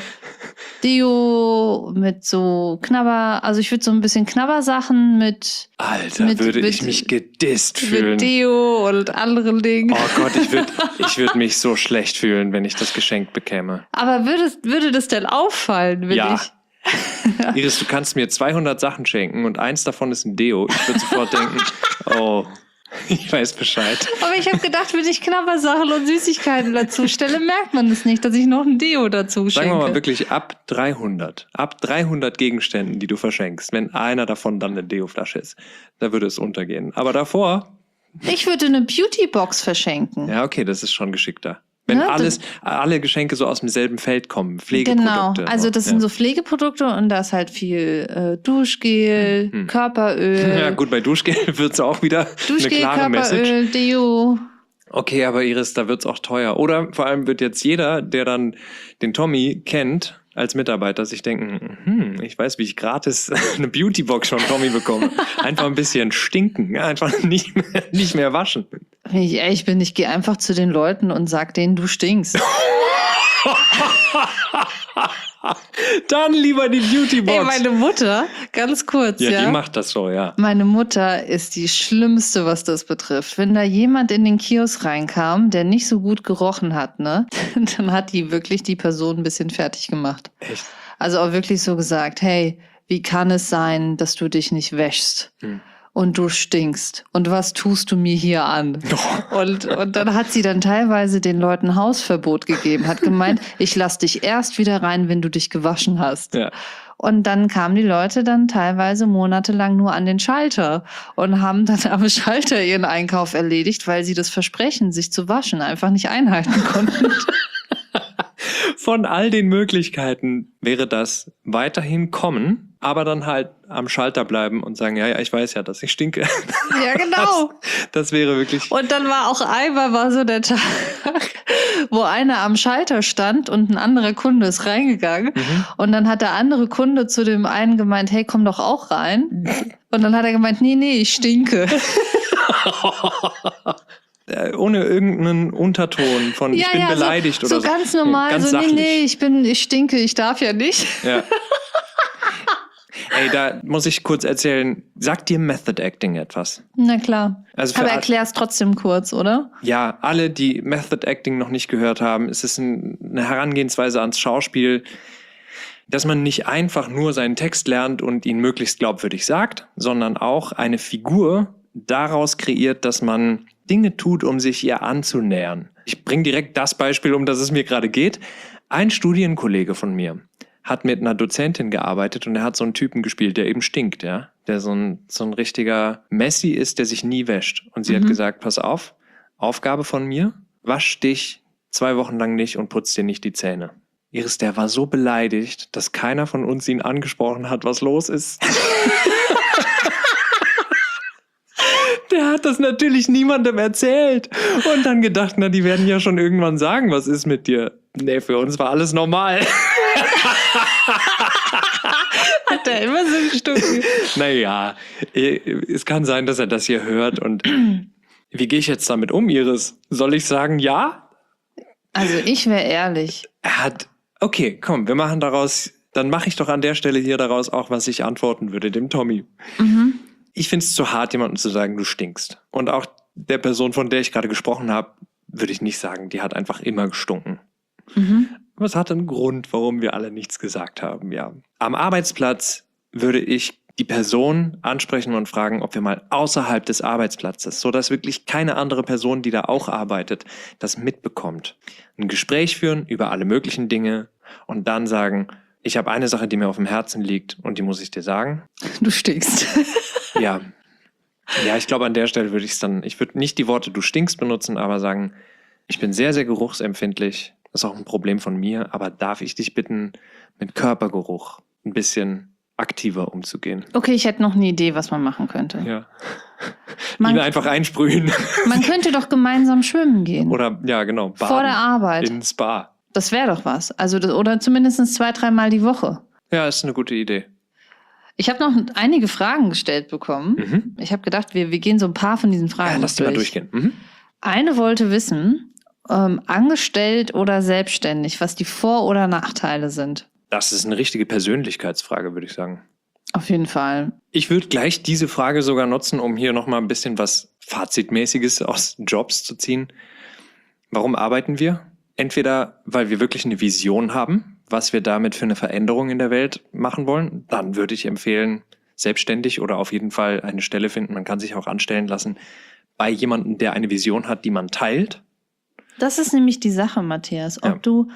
Deo mit so Knabber. Also ich würde so ein bisschen Knabbersachen mit...
Alter, würde ich mich gedisst fühlen.
Mit Deo und anderen Dingen.
Oh Gott, ich würd mich so schlecht fühlen, wenn ich das Geschenk bekäme.
Aber würde das denn auffallen, wenn
Ja.
ich...
Iris, du kannst mir 200 Sachen schenken und eins davon ist ein Deo. Ich würde sofort denken, oh, ich weiß Bescheid.
Aber ich habe gedacht, wenn ich Knabbersachen und Süßigkeiten dazu stelle, merkt man es nicht, dass ich noch ein Deo dazu schenke.
Sagen wir mal wirklich ab 300 Gegenständen, die du verschenkst, wenn einer davon dann eine Deo-Flasche ist, da würde es untergehen. Aber davor...
Ich würde eine Beauty-Box verschenken.
Ja, okay, das ist schon geschickter. Wenn
Ne,
alle Geschenke so aus demselben Feld kommen, Pflegeprodukte.
Genau, also das sind so Pflegeprodukte und da ist halt viel Duschgel, Körperöl.
Ja gut, bei Duschgel wird es auch wieder
Duschgel,
eine klare Message.
Körperöl, Deo.
Okay, aber Iris, da wird's auch teuer. Oder vor allem wird jetzt jeder, der dann den Tommy kennt, als Mitarbeiter sich denken, ich weiß, wie ich gratis eine Beautybox von Tommy bekomme. Einfach ein bisschen stinken, ja, einfach nicht mehr waschen.
Wenn ich ehrlich bin, ich gehe einfach zu den Leuten und sag denen, du stinkst.
Dann lieber die Beautybox.
Ey, meine Mutter, ganz kurz,
ja,
ja.
die macht das so, ja.
Meine Mutter ist die Schlimmste, was das betrifft. Wenn da jemand in den Kiosk reinkam, der nicht so gut gerochen hat, ne, dann hat die wirklich die Person ein bisschen fertig gemacht.
Echt?
Also auch wirklich so gesagt, hey, wie kann es sein, dass du dich nicht wäschst? Und du stinkst. Und was tust du mir hier an? Und dann hat sie dann teilweise den Leuten Hausverbot gegeben, hat gemeint, ich lass dich erst wieder rein, wenn du dich gewaschen hast.
Ja.
Und dann kamen die Leute dann teilweise monatelang nur an den Schalter und haben dann am Schalter ihren Einkauf erledigt, weil sie das Versprechen, sich zu waschen, einfach nicht einhalten konnten.
Von all den Möglichkeiten wäre das weiterhin kommen, aber dann halt am Schalter bleiben und sagen, ja, ich weiß ja, dass ich stinke.
Ja, genau.
Das wäre wirklich...
Und dann war auch einmal so der Tag, wo einer am Schalter stand und ein anderer Kunde ist reingegangen. Und dann hat der andere Kunde zu dem einen gemeint, hey, komm doch auch rein. Und dann hat er gemeint, nee, ich stinke.
Ohne irgendeinen Unterton von ich bin beleidigt oder so.
So ganz normal,
ganz
so
sachlich.
ich stinke, ich darf ja nicht.
Ja. Ey, da muss ich kurz erzählen, sagt dir Method Acting etwas?
Na klar.
Also
Aber erklär's trotzdem kurz, oder?
Ja, alle, die Method Acting noch nicht gehört haben, es ist eine Herangehensweise ans Schauspiel, dass man nicht einfach nur seinen Text lernt und ihn möglichst glaubwürdig sagt, sondern auch eine Figur daraus kreiert, dass man Dinge tut, um sich ihr anzunähern. Ich bringe direkt das Beispiel, um das es mir gerade geht. Ein Studienkollege von mir hat mit einer Dozentin gearbeitet und er hat so einen Typen gespielt, der eben stinkt, ja, der so ein richtiger Messi ist, der sich nie wäscht. Und sie hat gesagt, pass auf, Aufgabe von mir, wasch dich 2 Wochen lang nicht und putz dir nicht die Zähne. Iris, der war so beleidigt, dass keiner von uns ihn angesprochen hat, was los ist. Der hat das natürlich niemandem erzählt und dann gedacht, na, die werden ja schon irgendwann sagen, was ist mit dir? Nee, für uns war alles normal.
Hat der immer so gestunken?
Naja, es kann sein, dass er das hier hört und wie gehe ich jetzt damit um, Iris? Soll ich sagen, ja?
Also ich wäre ehrlich.
Okay, komm, wir machen daraus, dann mache ich doch an der Stelle hier daraus auch, was ich antworten würde, dem Tommy. Ich finde es zu hart, jemandem zu sagen, du stinkst. Und auch der Person, von der ich gerade gesprochen habe, würde ich nicht sagen, die hat einfach immer gestunken. Aber es hat einen Grund, warum wir alle nichts gesagt haben, ja. Am Arbeitsplatz würde ich die Person ansprechen und fragen, ob wir mal außerhalb des Arbeitsplatzes, sodass wirklich keine andere Person, die da auch arbeitet, das mitbekommt. Ein Gespräch führen über alle möglichen Dinge und dann sagen, ich habe eine Sache, die mir auf dem Herzen liegt und die muss ich dir sagen.
Du stinkst.
Ja. Ja, ich glaube, an der Stelle würde ich würde nicht die Worte du stinkst benutzen, aber sagen, ich bin sehr, sehr geruchsempfindlich. Das ist auch ein Problem von mir, aber darf ich dich bitten, mit Körpergeruch ein bisschen aktiver umzugehen?
Okay, ich hätte noch eine Idee, was man machen könnte.
Ja. Ihn einfach einsprühen.
Man könnte doch gemeinsam schwimmen gehen.
Oder, ja, genau, baden.
Vor der Arbeit.
In Spa.
Das wäre doch was. Also, oder zumindest 2-3 Mal die Woche.
Ja, ist eine gute Idee.
Ich habe noch einige Fragen gestellt bekommen. Ich habe gedacht, wir gehen so ein paar von diesen Fragen
lass die mal durchgehen.
Eine wollte wissen, angestellt oder selbstständig, was die Vor- oder Nachteile sind.
Das ist eine richtige Persönlichkeitsfrage, würde ich sagen.
Auf jeden Fall.
Ich würde gleich diese Frage sogar nutzen, um hier nochmal ein bisschen was Fazitmäßiges aus Jobs zu ziehen. Warum arbeiten wir? Entweder, weil wir wirklich eine Vision haben, was wir damit für eine Veränderung in der Welt machen wollen. Dann würde ich empfehlen, selbstständig oder auf jeden Fall eine Stelle finden. Man kann sich auch anstellen lassen bei jemandem, der eine Vision hat, die man teilt.
Das ist nämlich die Sache, Matthias. Ob du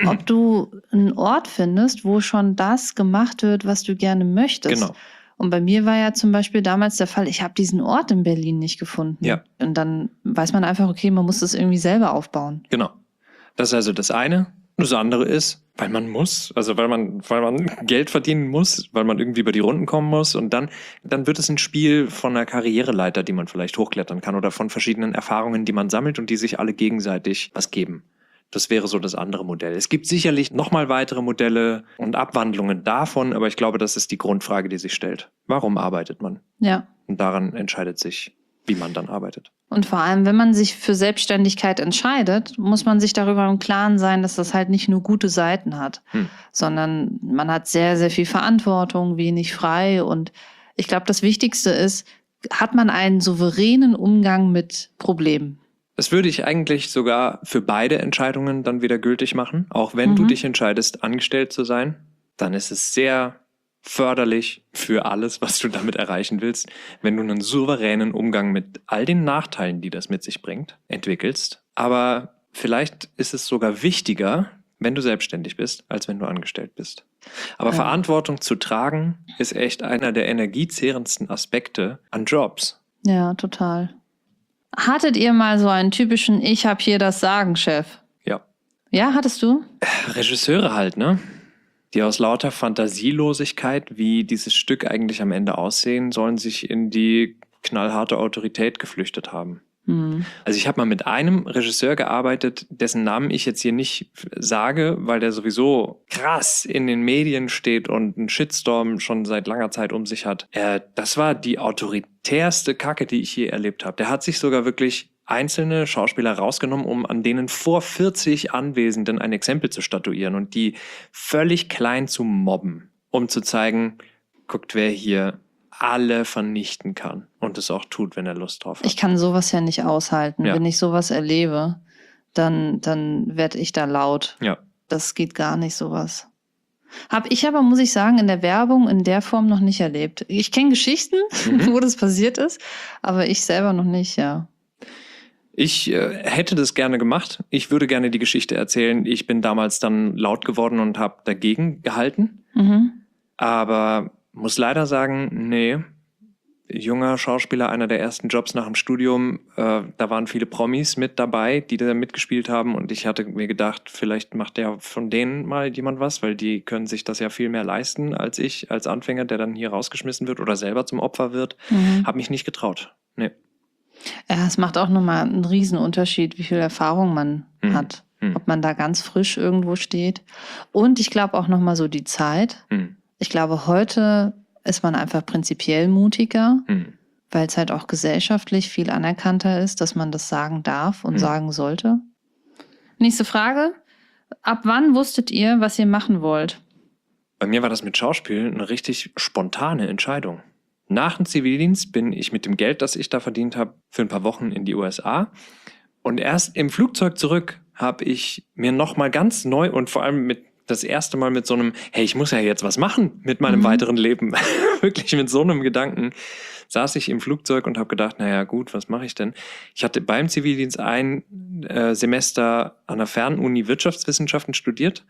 einen Ort findest, wo schon das gemacht wird, was du gerne möchtest.
Genau.
Und bei mir war ja zum Beispiel damals der Fall, ich habe diesen Ort in Berlin nicht gefunden.
Ja.
Und dann weiß man einfach, okay, man muss das irgendwie selber aufbauen.
Genau. Das ist also das eine. Das andere ist, weil man muss, also weil man Geld verdienen muss, weil man irgendwie über die Runden kommen muss und dann wird es ein Spiel von einer Karriereleiter, die man vielleicht hochklettern kann oder von verschiedenen Erfahrungen, die man sammelt und die sich alle gegenseitig was geben. Das wäre so das andere Modell. Es gibt sicherlich nochmal weitere Modelle und Abwandlungen davon, aber ich glaube, das ist die Grundfrage, die sich stellt. Warum arbeitet man?
Ja.
Und daran entscheidet sich, wie man dann arbeitet.
Und vor allem, wenn man sich für Selbstständigkeit entscheidet, muss man sich darüber im Klaren sein, dass das halt nicht nur gute Seiten hat, sondern man hat sehr, sehr viel Verantwortung, wenig frei. Und ich glaube, das Wichtigste ist, hat man einen souveränen Umgang mit Problemen.
Das würde ich eigentlich sogar für beide Entscheidungen dann wieder gültig machen. Auch wenn du dich entscheidest, angestellt zu sein, dann ist es sehr förderlich für alles, was du damit erreichen willst, wenn du einen souveränen Umgang mit all den Nachteilen, die das mit sich bringt, entwickelst. Aber vielleicht ist es sogar wichtiger, wenn du selbstständig bist, als wenn du angestellt bist. Aber Verantwortung zu tragen, ist echt einer der energiezehrendsten Aspekte an Jobs.
Ja, total. Hattet ihr mal so einen typischen Ich hab hier das Sagen, Chef?
Ja.
Ja, hattest du?
Regisseure halt, ne? Die aus lauter Fantasielosigkeit, wie dieses Stück eigentlich am Ende aussehen, sollen sich in die knallharte Autorität geflüchtet haben. Also ich habe mal mit einem Regisseur gearbeitet, dessen Namen ich jetzt hier nicht sage, weil der sowieso krass in den Medien steht und einen Shitstorm schon seit langer Zeit um sich hat. Das war die autoritärste Kacke, die ich je erlebt habe. Der hat sich sogar wirklich einzelne Schauspieler rausgenommen, um an denen vor 40 Anwesenden ein Exempel zu statuieren und die völlig klein zu mobben, um zu zeigen, guckt, wer hier alle vernichten kann und es auch tut, wenn er Lust drauf hat.
Ich kann sowas ja nicht aushalten.
Ja.
Wenn ich sowas erlebe, dann werde ich da laut.
Ja.
Das geht gar nicht, sowas. Hab ich aber, muss ich sagen, in der Werbung in der Form noch nicht erlebt. Ich kenne Geschichten, wo das passiert ist, aber ich selber noch nicht, ja.
Ich hätte das gerne gemacht. Ich würde gerne die Geschichte erzählen. Ich bin damals dann laut geworden und habe dagegen gehalten. Aber muss leider sagen, nee. Junger Schauspieler, einer der ersten Jobs nach dem Studium. Da waren viele Promis mit dabei, die da mitgespielt haben. Und ich hatte mir gedacht, vielleicht macht ja von denen mal jemand was, weil die können sich das ja viel mehr leisten als ich, als Anfänger, der dann hier rausgeschmissen wird oder selber zum Opfer wird. Habe mich nicht getraut. Nee.
Ja, es macht auch nochmal einen riesen Unterschied, wie viel Erfahrung man hat. Ob man da ganz frisch irgendwo steht. Und ich glaube auch nochmal so die Zeit. Ich glaube, heute ist man einfach prinzipiell mutiger, weil es halt auch gesellschaftlich viel anerkannter ist, dass man das sagen darf und sagen sollte. Nächste Frage. Ab wann wusstet ihr, was ihr machen wollt?
Bei mir war das mit Schauspiel eine richtig spontane Entscheidung. Nach dem Zivildienst bin ich mit dem Geld, das ich da verdient habe, für ein paar Wochen in die USA. Und erst im Flugzeug zurück habe ich mir nochmal ganz neu und vor allem das erste Mal mit so einem, hey, ich muss ja jetzt was machen mit meinem weiteren Leben. Wirklich mit so einem Gedanken saß ich im Flugzeug und habe gedacht, naja gut, was mache ich denn? Ich hatte beim Zivildienst ein Semester an der Fernuni Wirtschaftswissenschaften studiert.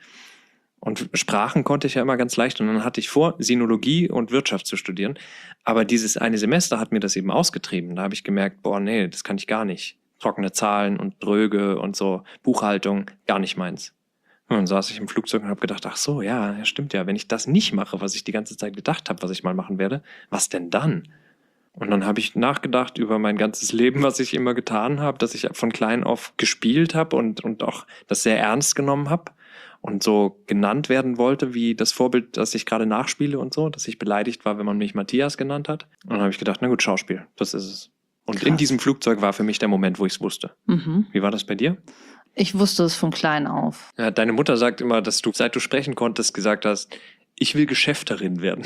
Und Sprachen konnte ich ja immer ganz leicht. Und dann hatte ich vor, Sinologie und Wirtschaft zu studieren. Aber dieses eine Semester hat mir das eben ausgetrieben. Da habe ich gemerkt, boah, nee, das kann ich gar nicht. Trockene Zahlen und Dröge und so, Buchhaltung, gar nicht meins. Und dann saß ich im Flugzeug und habe gedacht, ach so, ja, stimmt ja. Wenn ich das nicht mache, was ich die ganze Zeit gedacht habe, was ich mal machen werde, was denn dann? Und dann habe ich nachgedacht über mein ganzes Leben, was ich immer getan habe, dass ich von klein auf gespielt habe und auch das sehr ernst genommen habe. Und so genannt werden wollte, wie das Vorbild, das ich gerade nachspiele und so, dass ich beleidigt war, wenn man mich Matthias genannt hat. Und dann habe ich gedacht, na gut, Schauspiel, das ist es. Und krass. In diesem Flugzeug war für mich der Moment, wo ich es wusste. Wie war das bei dir?
Ich wusste es von klein auf.
Ja, deine Mutter sagt immer, dass du, seit du sprechen konntest, gesagt hast, ich will Geschäfterin werden.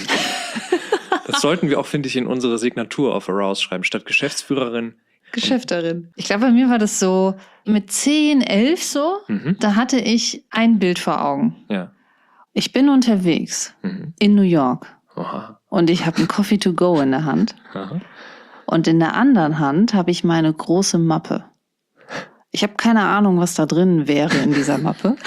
Das sollten wir auch, finde ich, in unsere Signatur auf Arouse schreiben, statt Geschäftsführerin.
Geschäfterin. Ich glaube, bei mir war das so mit 10, 11 so. Da hatte ich ein Bild vor Augen.
Ja.
Ich bin unterwegs in New York.
Aha.
Und ich habe ein Coffee to go in der Hand.
Aha.
Und in der anderen Hand habe ich meine große Mappe. Ich habe keine Ahnung, was da drin wäre in dieser Mappe.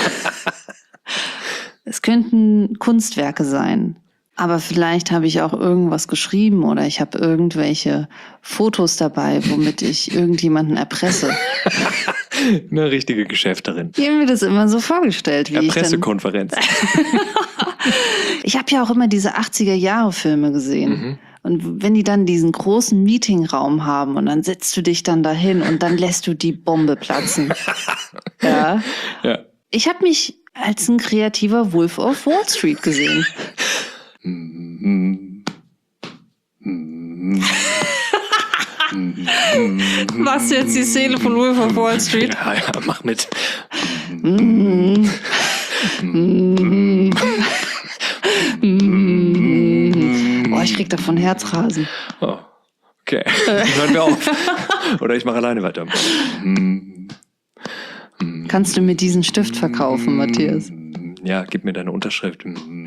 Es könnten Kunstwerke sein. Aber vielleicht habe ich auch irgendwas geschrieben oder ich habe irgendwelche Fotos dabei, womit ich irgendjemanden erpresse.
Eine richtige Geschäfterin.
Ich habe mir das immer so vorgestellt, wie ich dann...
Pressekonferenz.
Ich habe ja auch immer diese 80er-Jahre-Filme gesehen. Und wenn die dann diesen großen Meetingraum haben und dann setzt du dich dann dahin und dann lässt du die Bombe platzen. Ja. Ich habe mich als ein kreativer Wolf of Wall Street gesehen. Was jetzt die Szene von Wolf of Wall Street?
Ja, mach mit.
Boah, ich krieg davon Herzrasen.
Oh, okay. Hören wir auf. Oder ich mache alleine weiter.
Kannst du mir diesen Stift verkaufen, Matthias?
Ja, gib mir deine Unterschrift.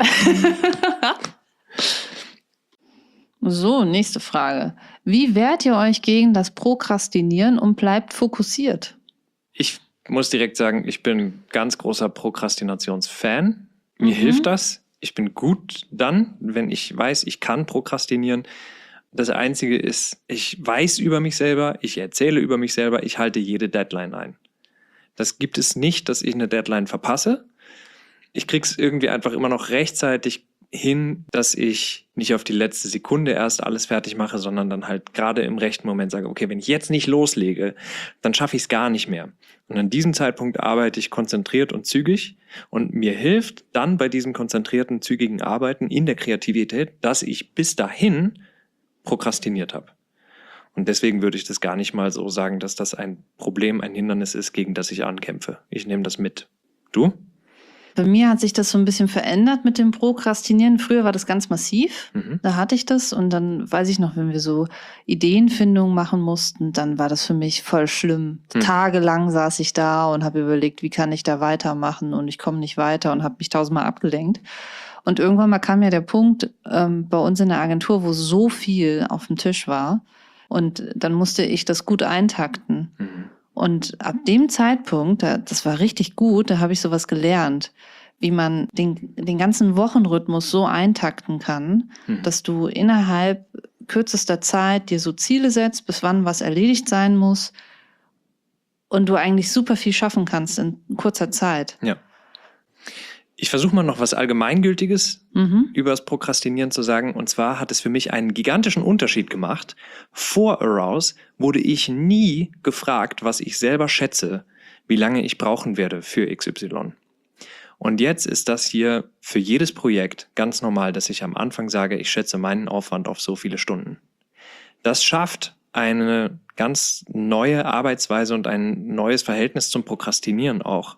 So, nächste Frage. Wie wehrt ihr euch gegen das Prokrastinieren und bleibt fokussiert?
Ich muss direkt sagen, ich bin ein ganz großer Prokrastinationsfan. Mir hilft das. Ich bin gut dann, wenn ich weiß, ich kann prokrastinieren. Das Einzige ist, ich weiß über mich selber, ich erzähle über mich selber, ich halte jede Deadline ein. Das gibt es nicht, dass ich eine Deadline verpasse. Ich krieg's irgendwie einfach immer noch rechtzeitig hin, dass ich nicht auf die letzte Sekunde erst alles fertig mache, sondern dann halt gerade im rechten Moment sage, okay, wenn ich jetzt nicht loslege, dann schaffe ich es gar nicht mehr. Und an diesem Zeitpunkt arbeite ich konzentriert und zügig und mir hilft dann bei diesem konzentrierten, zügigen Arbeiten in der Kreativität, dass ich bis dahin prokrastiniert habe. Und deswegen würde ich das gar nicht mal so sagen, dass das ein Problem, ein Hindernis ist, gegen das ich ankämpfe. Ich nehme das mit. Du?
Bei mir hat sich das so ein bisschen verändert mit dem Prokrastinieren. Früher war das ganz massiv. Da hatte ich das und dann weiß ich noch, wenn wir so Ideenfindung machen mussten, dann war das für mich voll schlimm. Tagelang saß ich da und habe überlegt, wie kann ich da weitermachen und ich komme nicht weiter und habe mich 1000-mal abgelenkt. Und irgendwann mal kam ja der Punkt bei uns in der Agentur, wo so viel auf dem Tisch war und dann musste ich das gut eintakten. Und ab dem Zeitpunkt, das war richtig gut, da habe ich sowas gelernt, wie man den ganzen Wochenrhythmus so eintakten kann, dass du innerhalb kürzester Zeit dir so Ziele setzt, bis wann was erledigt sein muss und du eigentlich super viel schaffen kannst in kurzer Zeit.
Ja. Ich versuche mal noch was Allgemeingültiges über das Prokrastinieren zu sagen. Und zwar hat es für mich einen gigantischen Unterschied gemacht. Vor Arouse wurde ich nie gefragt, was ich selber schätze, wie lange ich brauchen werde für XY. Und jetzt ist das hier für jedes Projekt ganz normal, dass ich am Anfang sage, ich schätze meinen Aufwand auf so viele Stunden. Das schafft eine ganz neue Arbeitsweise und ein neues Verhältnis zum Prokrastinieren auch.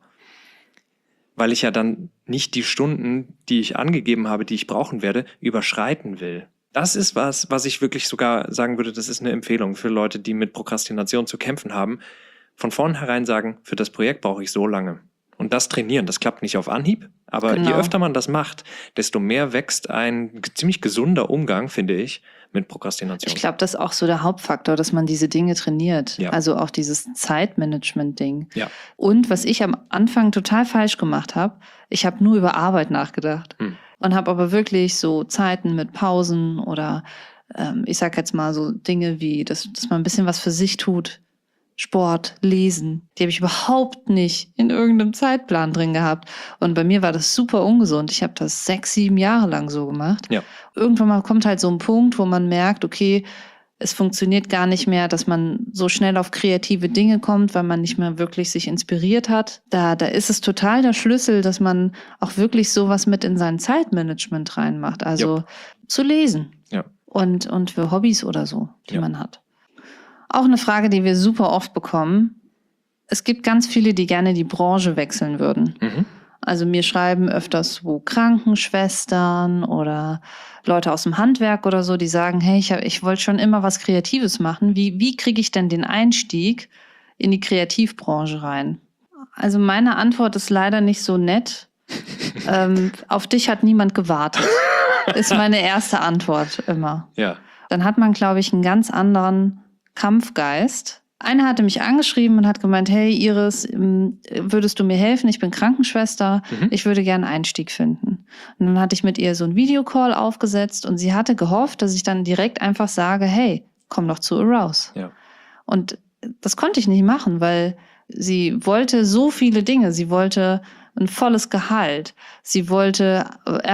Weil ich ja dann nicht die Stunden, die ich angegeben habe, die ich brauchen werde, überschreiten will. Das ist was ich wirklich sogar sagen würde, das ist eine Empfehlung für Leute, die mit Prokrastination zu kämpfen haben. Von vornherein sagen, für das Projekt brauche ich so lange. Und das trainieren, das klappt nicht auf Anhieb, aber je öfter man das macht, desto mehr wächst ein ziemlich gesunder Umgang, finde ich, mit Prokrastination.
Ich glaube, das ist auch so der Hauptfaktor, dass man diese Dinge trainiert.
Ja.
Also auch dieses Zeitmanagement-Ding.
Ja.
Und was ich am Anfang total falsch gemacht habe, ich habe nur über Arbeit nachgedacht. Und habe aber wirklich so Zeiten mit Pausen oder ich sag jetzt mal so Dinge wie, dass man ein bisschen was für sich tut. Sport, Lesen, die habe ich überhaupt nicht in irgendeinem Zeitplan drin gehabt. Und bei mir war das super ungesund. Ich habe das 6, 7 Jahre lang so gemacht.
Ja.
Irgendwann mal kommt halt so ein Punkt, wo man merkt, okay, es funktioniert gar nicht mehr, dass man so schnell auf kreative Dinge kommt, weil man nicht mehr wirklich sich inspiriert hat. Da ist es total der Schlüssel, dass man auch wirklich sowas mit in sein Zeitmanagement reinmacht. Also zu lesen.
Ja.
Und für Hobbys oder so, die man hat. Auch eine Frage, die wir super oft bekommen. Es gibt ganz viele, die gerne die Branche wechseln würden. Also mir schreiben öfters so Krankenschwestern oder Leute aus dem Handwerk oder so, die sagen, hey, ich wollte schon immer was Kreatives machen. Wie kriege ich denn den Einstieg in die Kreativbranche rein? Also meine Antwort ist leider nicht so nett. Auf dich hat niemand gewartet. Ist meine erste Antwort immer.
Ja.
Dann hat man, glaube ich, einen ganz anderen Kampfgeist. Einer hatte mich angeschrieben und hat gemeint, hey Iris, würdest du mir helfen? Ich bin Krankenschwester, ich würde gerne einen Einstieg finden. Und dann hatte ich mit ihr so einen Videocall aufgesetzt und sie hatte gehofft, dass ich dann direkt einfach sage, hey, komm doch zu Arouse.
Ja.
Und das konnte ich nicht machen, weil sie wollte so viele Dinge. Sie wollte ein volles Gehalt. Sie wollte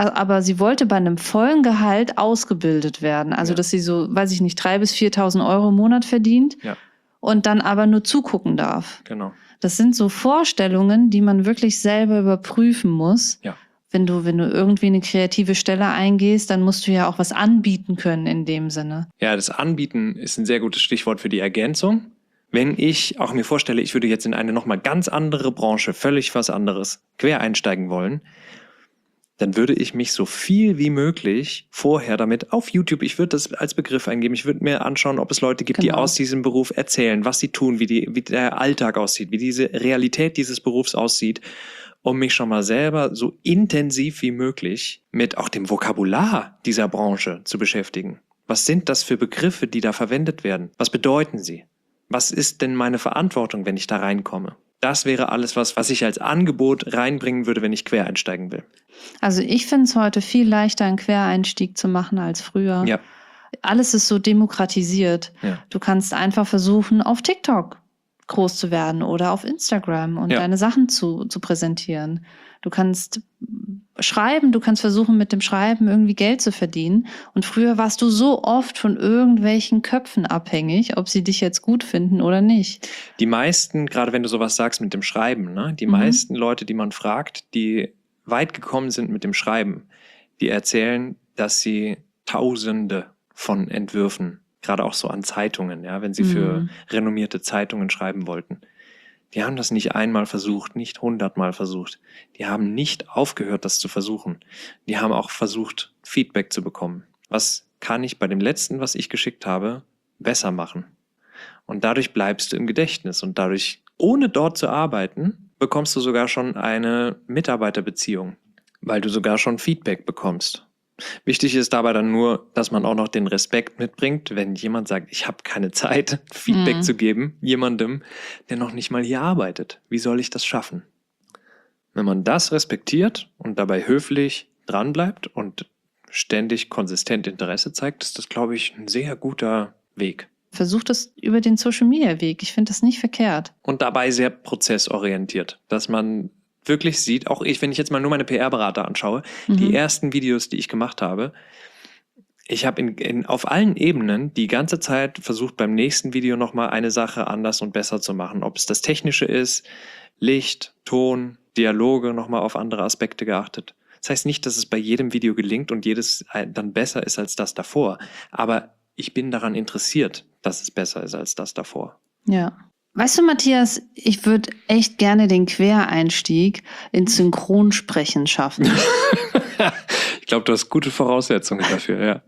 bei einem vollen Gehalt ausgebildet werden. Also, dass sie so, weiß ich nicht, 3.000 bis 4.000 Euro im Monat verdient und dann aber nur zugucken darf.
Genau.
Das sind so Vorstellungen, die man wirklich selber überprüfen muss.
Ja.
Wenn du irgendwie eine kreative Stelle eingehst, dann musst du ja auch was anbieten können in dem Sinne.
Ja, das Anbieten ist ein sehr gutes Stichwort für die Ergänzung. Wenn ich auch mir vorstelle, ich würde jetzt in eine nochmal ganz andere Branche, völlig was anderes, quer einsteigen wollen, dann würde ich mich so viel wie möglich vorher damit auf YouTube, ich würde das als Begriff eingeben, ich würde mir anschauen, ob es Leute gibt, die aus diesem Beruf erzählen, was sie tun, wie der Alltag aussieht, wie diese Realität dieses Berufs aussieht, um mich schon mal selber so intensiv wie möglich mit auch dem Vokabular dieser Branche zu beschäftigen. Was sind das für Begriffe, die da verwendet werden? Was bedeuten sie? Was ist denn meine Verantwortung, wenn ich da reinkomme? Das wäre alles, was ich als Angebot reinbringen würde, wenn ich quer einsteigen will.
Also ich finde es heute viel leichter, einen Quereinstieg zu machen als früher.
Ja.
Alles ist so demokratisiert.
Ja.
Du kannst einfach versuchen, auf TikTok groß zu werden oder auf Instagram und deine Sachen zu präsentieren. Du kannst schreiben, du kannst versuchen, mit dem Schreiben irgendwie Geld zu verdienen. Und früher warst du so oft von irgendwelchen Köpfen abhängig, ob sie dich jetzt gut finden oder nicht.
Die meisten, gerade wenn du sowas sagst mit dem Schreiben, ne, die meisten Leute, die man fragt, die weit gekommen sind mit dem Schreiben, die erzählen, dass sie Tausende von Entwürfen, gerade auch so an Zeitungen, ja, wenn sie für renommierte Zeitungen schreiben wollten, Die haben das nicht einmal versucht, nicht 100-mal versucht. Die haben nicht aufgehört, das zu versuchen. Die haben auch versucht, Feedback zu bekommen. Was kann ich bei dem letzten, was ich geschickt habe, besser machen? Und dadurch bleibst du im Gedächtnis und dadurch, ohne dort zu arbeiten, bekommst du sogar schon eine Mitarbeiterbeziehung, weil du sogar schon Feedback bekommst. Wichtig ist dabei dann nur, dass man auch noch den Respekt mitbringt, wenn jemand sagt, ich habe keine Zeit, Feedback zu geben, jemandem, der noch nicht mal hier arbeitet. Wie soll ich das schaffen? Wenn man das respektiert und dabei höflich dranbleibt und ständig konsistent Interesse zeigt, ist das, glaube ich, ein sehr guter Weg.
Versuch das über den Social-Media-Weg. Ich finde das nicht verkehrt.
Und dabei sehr prozessorientiert, dass man wirklich sieht, auch ich, wenn ich jetzt mal nur meine PR-Berater anschaue, die ersten Videos, die ich gemacht habe, ich habe auf allen Ebenen die ganze Zeit versucht, beim nächsten Video nochmal eine Sache anders und besser zu machen. Ob es das Technische ist, Licht, Ton, Dialoge, nochmal auf andere Aspekte geachtet. Das heißt nicht, dass es bei jedem Video gelingt und jedes dann besser ist als das davor. Aber ich bin daran interessiert, dass es besser ist als das davor.
Ja. Weißt du, Matthias, ich würde echt gerne den Quereinstieg ins Synchronsprechen schaffen.
Ich glaube, du hast gute Voraussetzungen dafür, ja.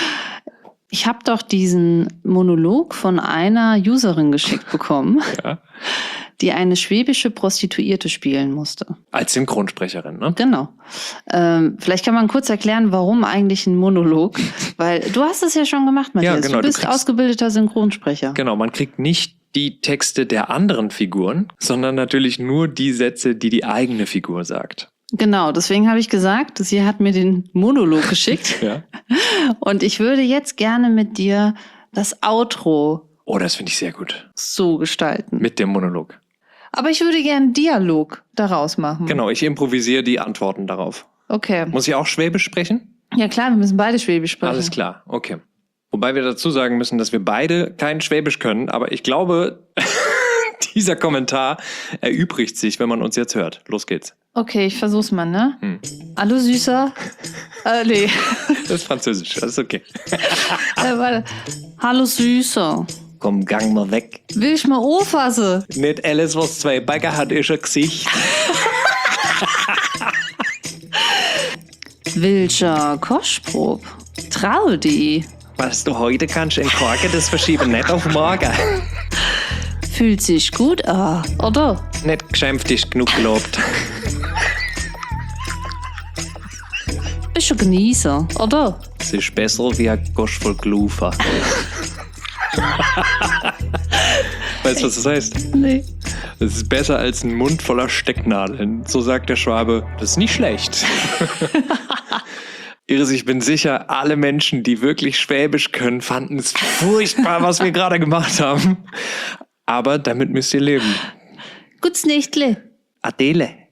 Ich habe doch diesen Monolog von einer Userin geschickt bekommen,
Ja.
die eine schwäbische Prostituierte spielen musste.
Als Synchronsprecherin, ne?
Genau. Vielleicht kann man kurz erklären, warum eigentlich ein Monolog, weil du hast es ja schon gemacht, Matthias.
Ja, genau,
du bist ausgebildeter Synchronsprecher.
Genau, man kriegt nicht die Texte der anderen Figuren, sondern natürlich nur die Sätze, die die eigene Figur sagt.
Genau, deswegen habe ich gesagt, sie hat mir den Monolog geschickt.
Ja.
Und ich würde jetzt gerne mit dir das Outro
Oh, das finde ich sehr gut.
so gestalten.
Mit dem Monolog.
Aber ich würde gerne einen Dialog daraus machen.
Genau, ich improvisiere die Antworten darauf.
Okay.
Muss ich auch Schwäbisch sprechen?
Ja klar, wir müssen beide Schwäbisch sprechen.
Alles klar, okay. Wobei wir dazu sagen müssen, dass wir beide kein Schwäbisch können, aber ich glaube, dieser Kommentar erübrigt sich, wenn man uns jetzt hört. Los geht's.
Okay, ich versuch's mal, ne? Hallo Süßer. Nee.
Das ist Französisch, das ist okay.
Warte. Hallo Süßer.
Komm, gang mal weg.
Will ich mal anfassen?
Nicht alles, was zwei Bagger hat, ist ein Gesicht.
Welcher Kostprob? Trau die.
Was du heute kannst entkorken, das verschieben nicht auf morgen.
Fühlt sich gut an, oder?
Nicht geschimpft ist genug gelobt.
Bist du Genießer, oder?
Es ist besser wie ein Gosch voll Glufer. Weißt du, was das heißt?
Nee.
Es ist besser als ein Mund voller Stecknadeln. So sagt der Schwabe. Das ist nicht schlecht. Iris, ich bin sicher, alle Menschen, die wirklich Schwäbisch können, fanden es furchtbar, was wir gerade gemacht haben. Aber damit müsst ihr leben.
Gutes Nächtle.
Adele.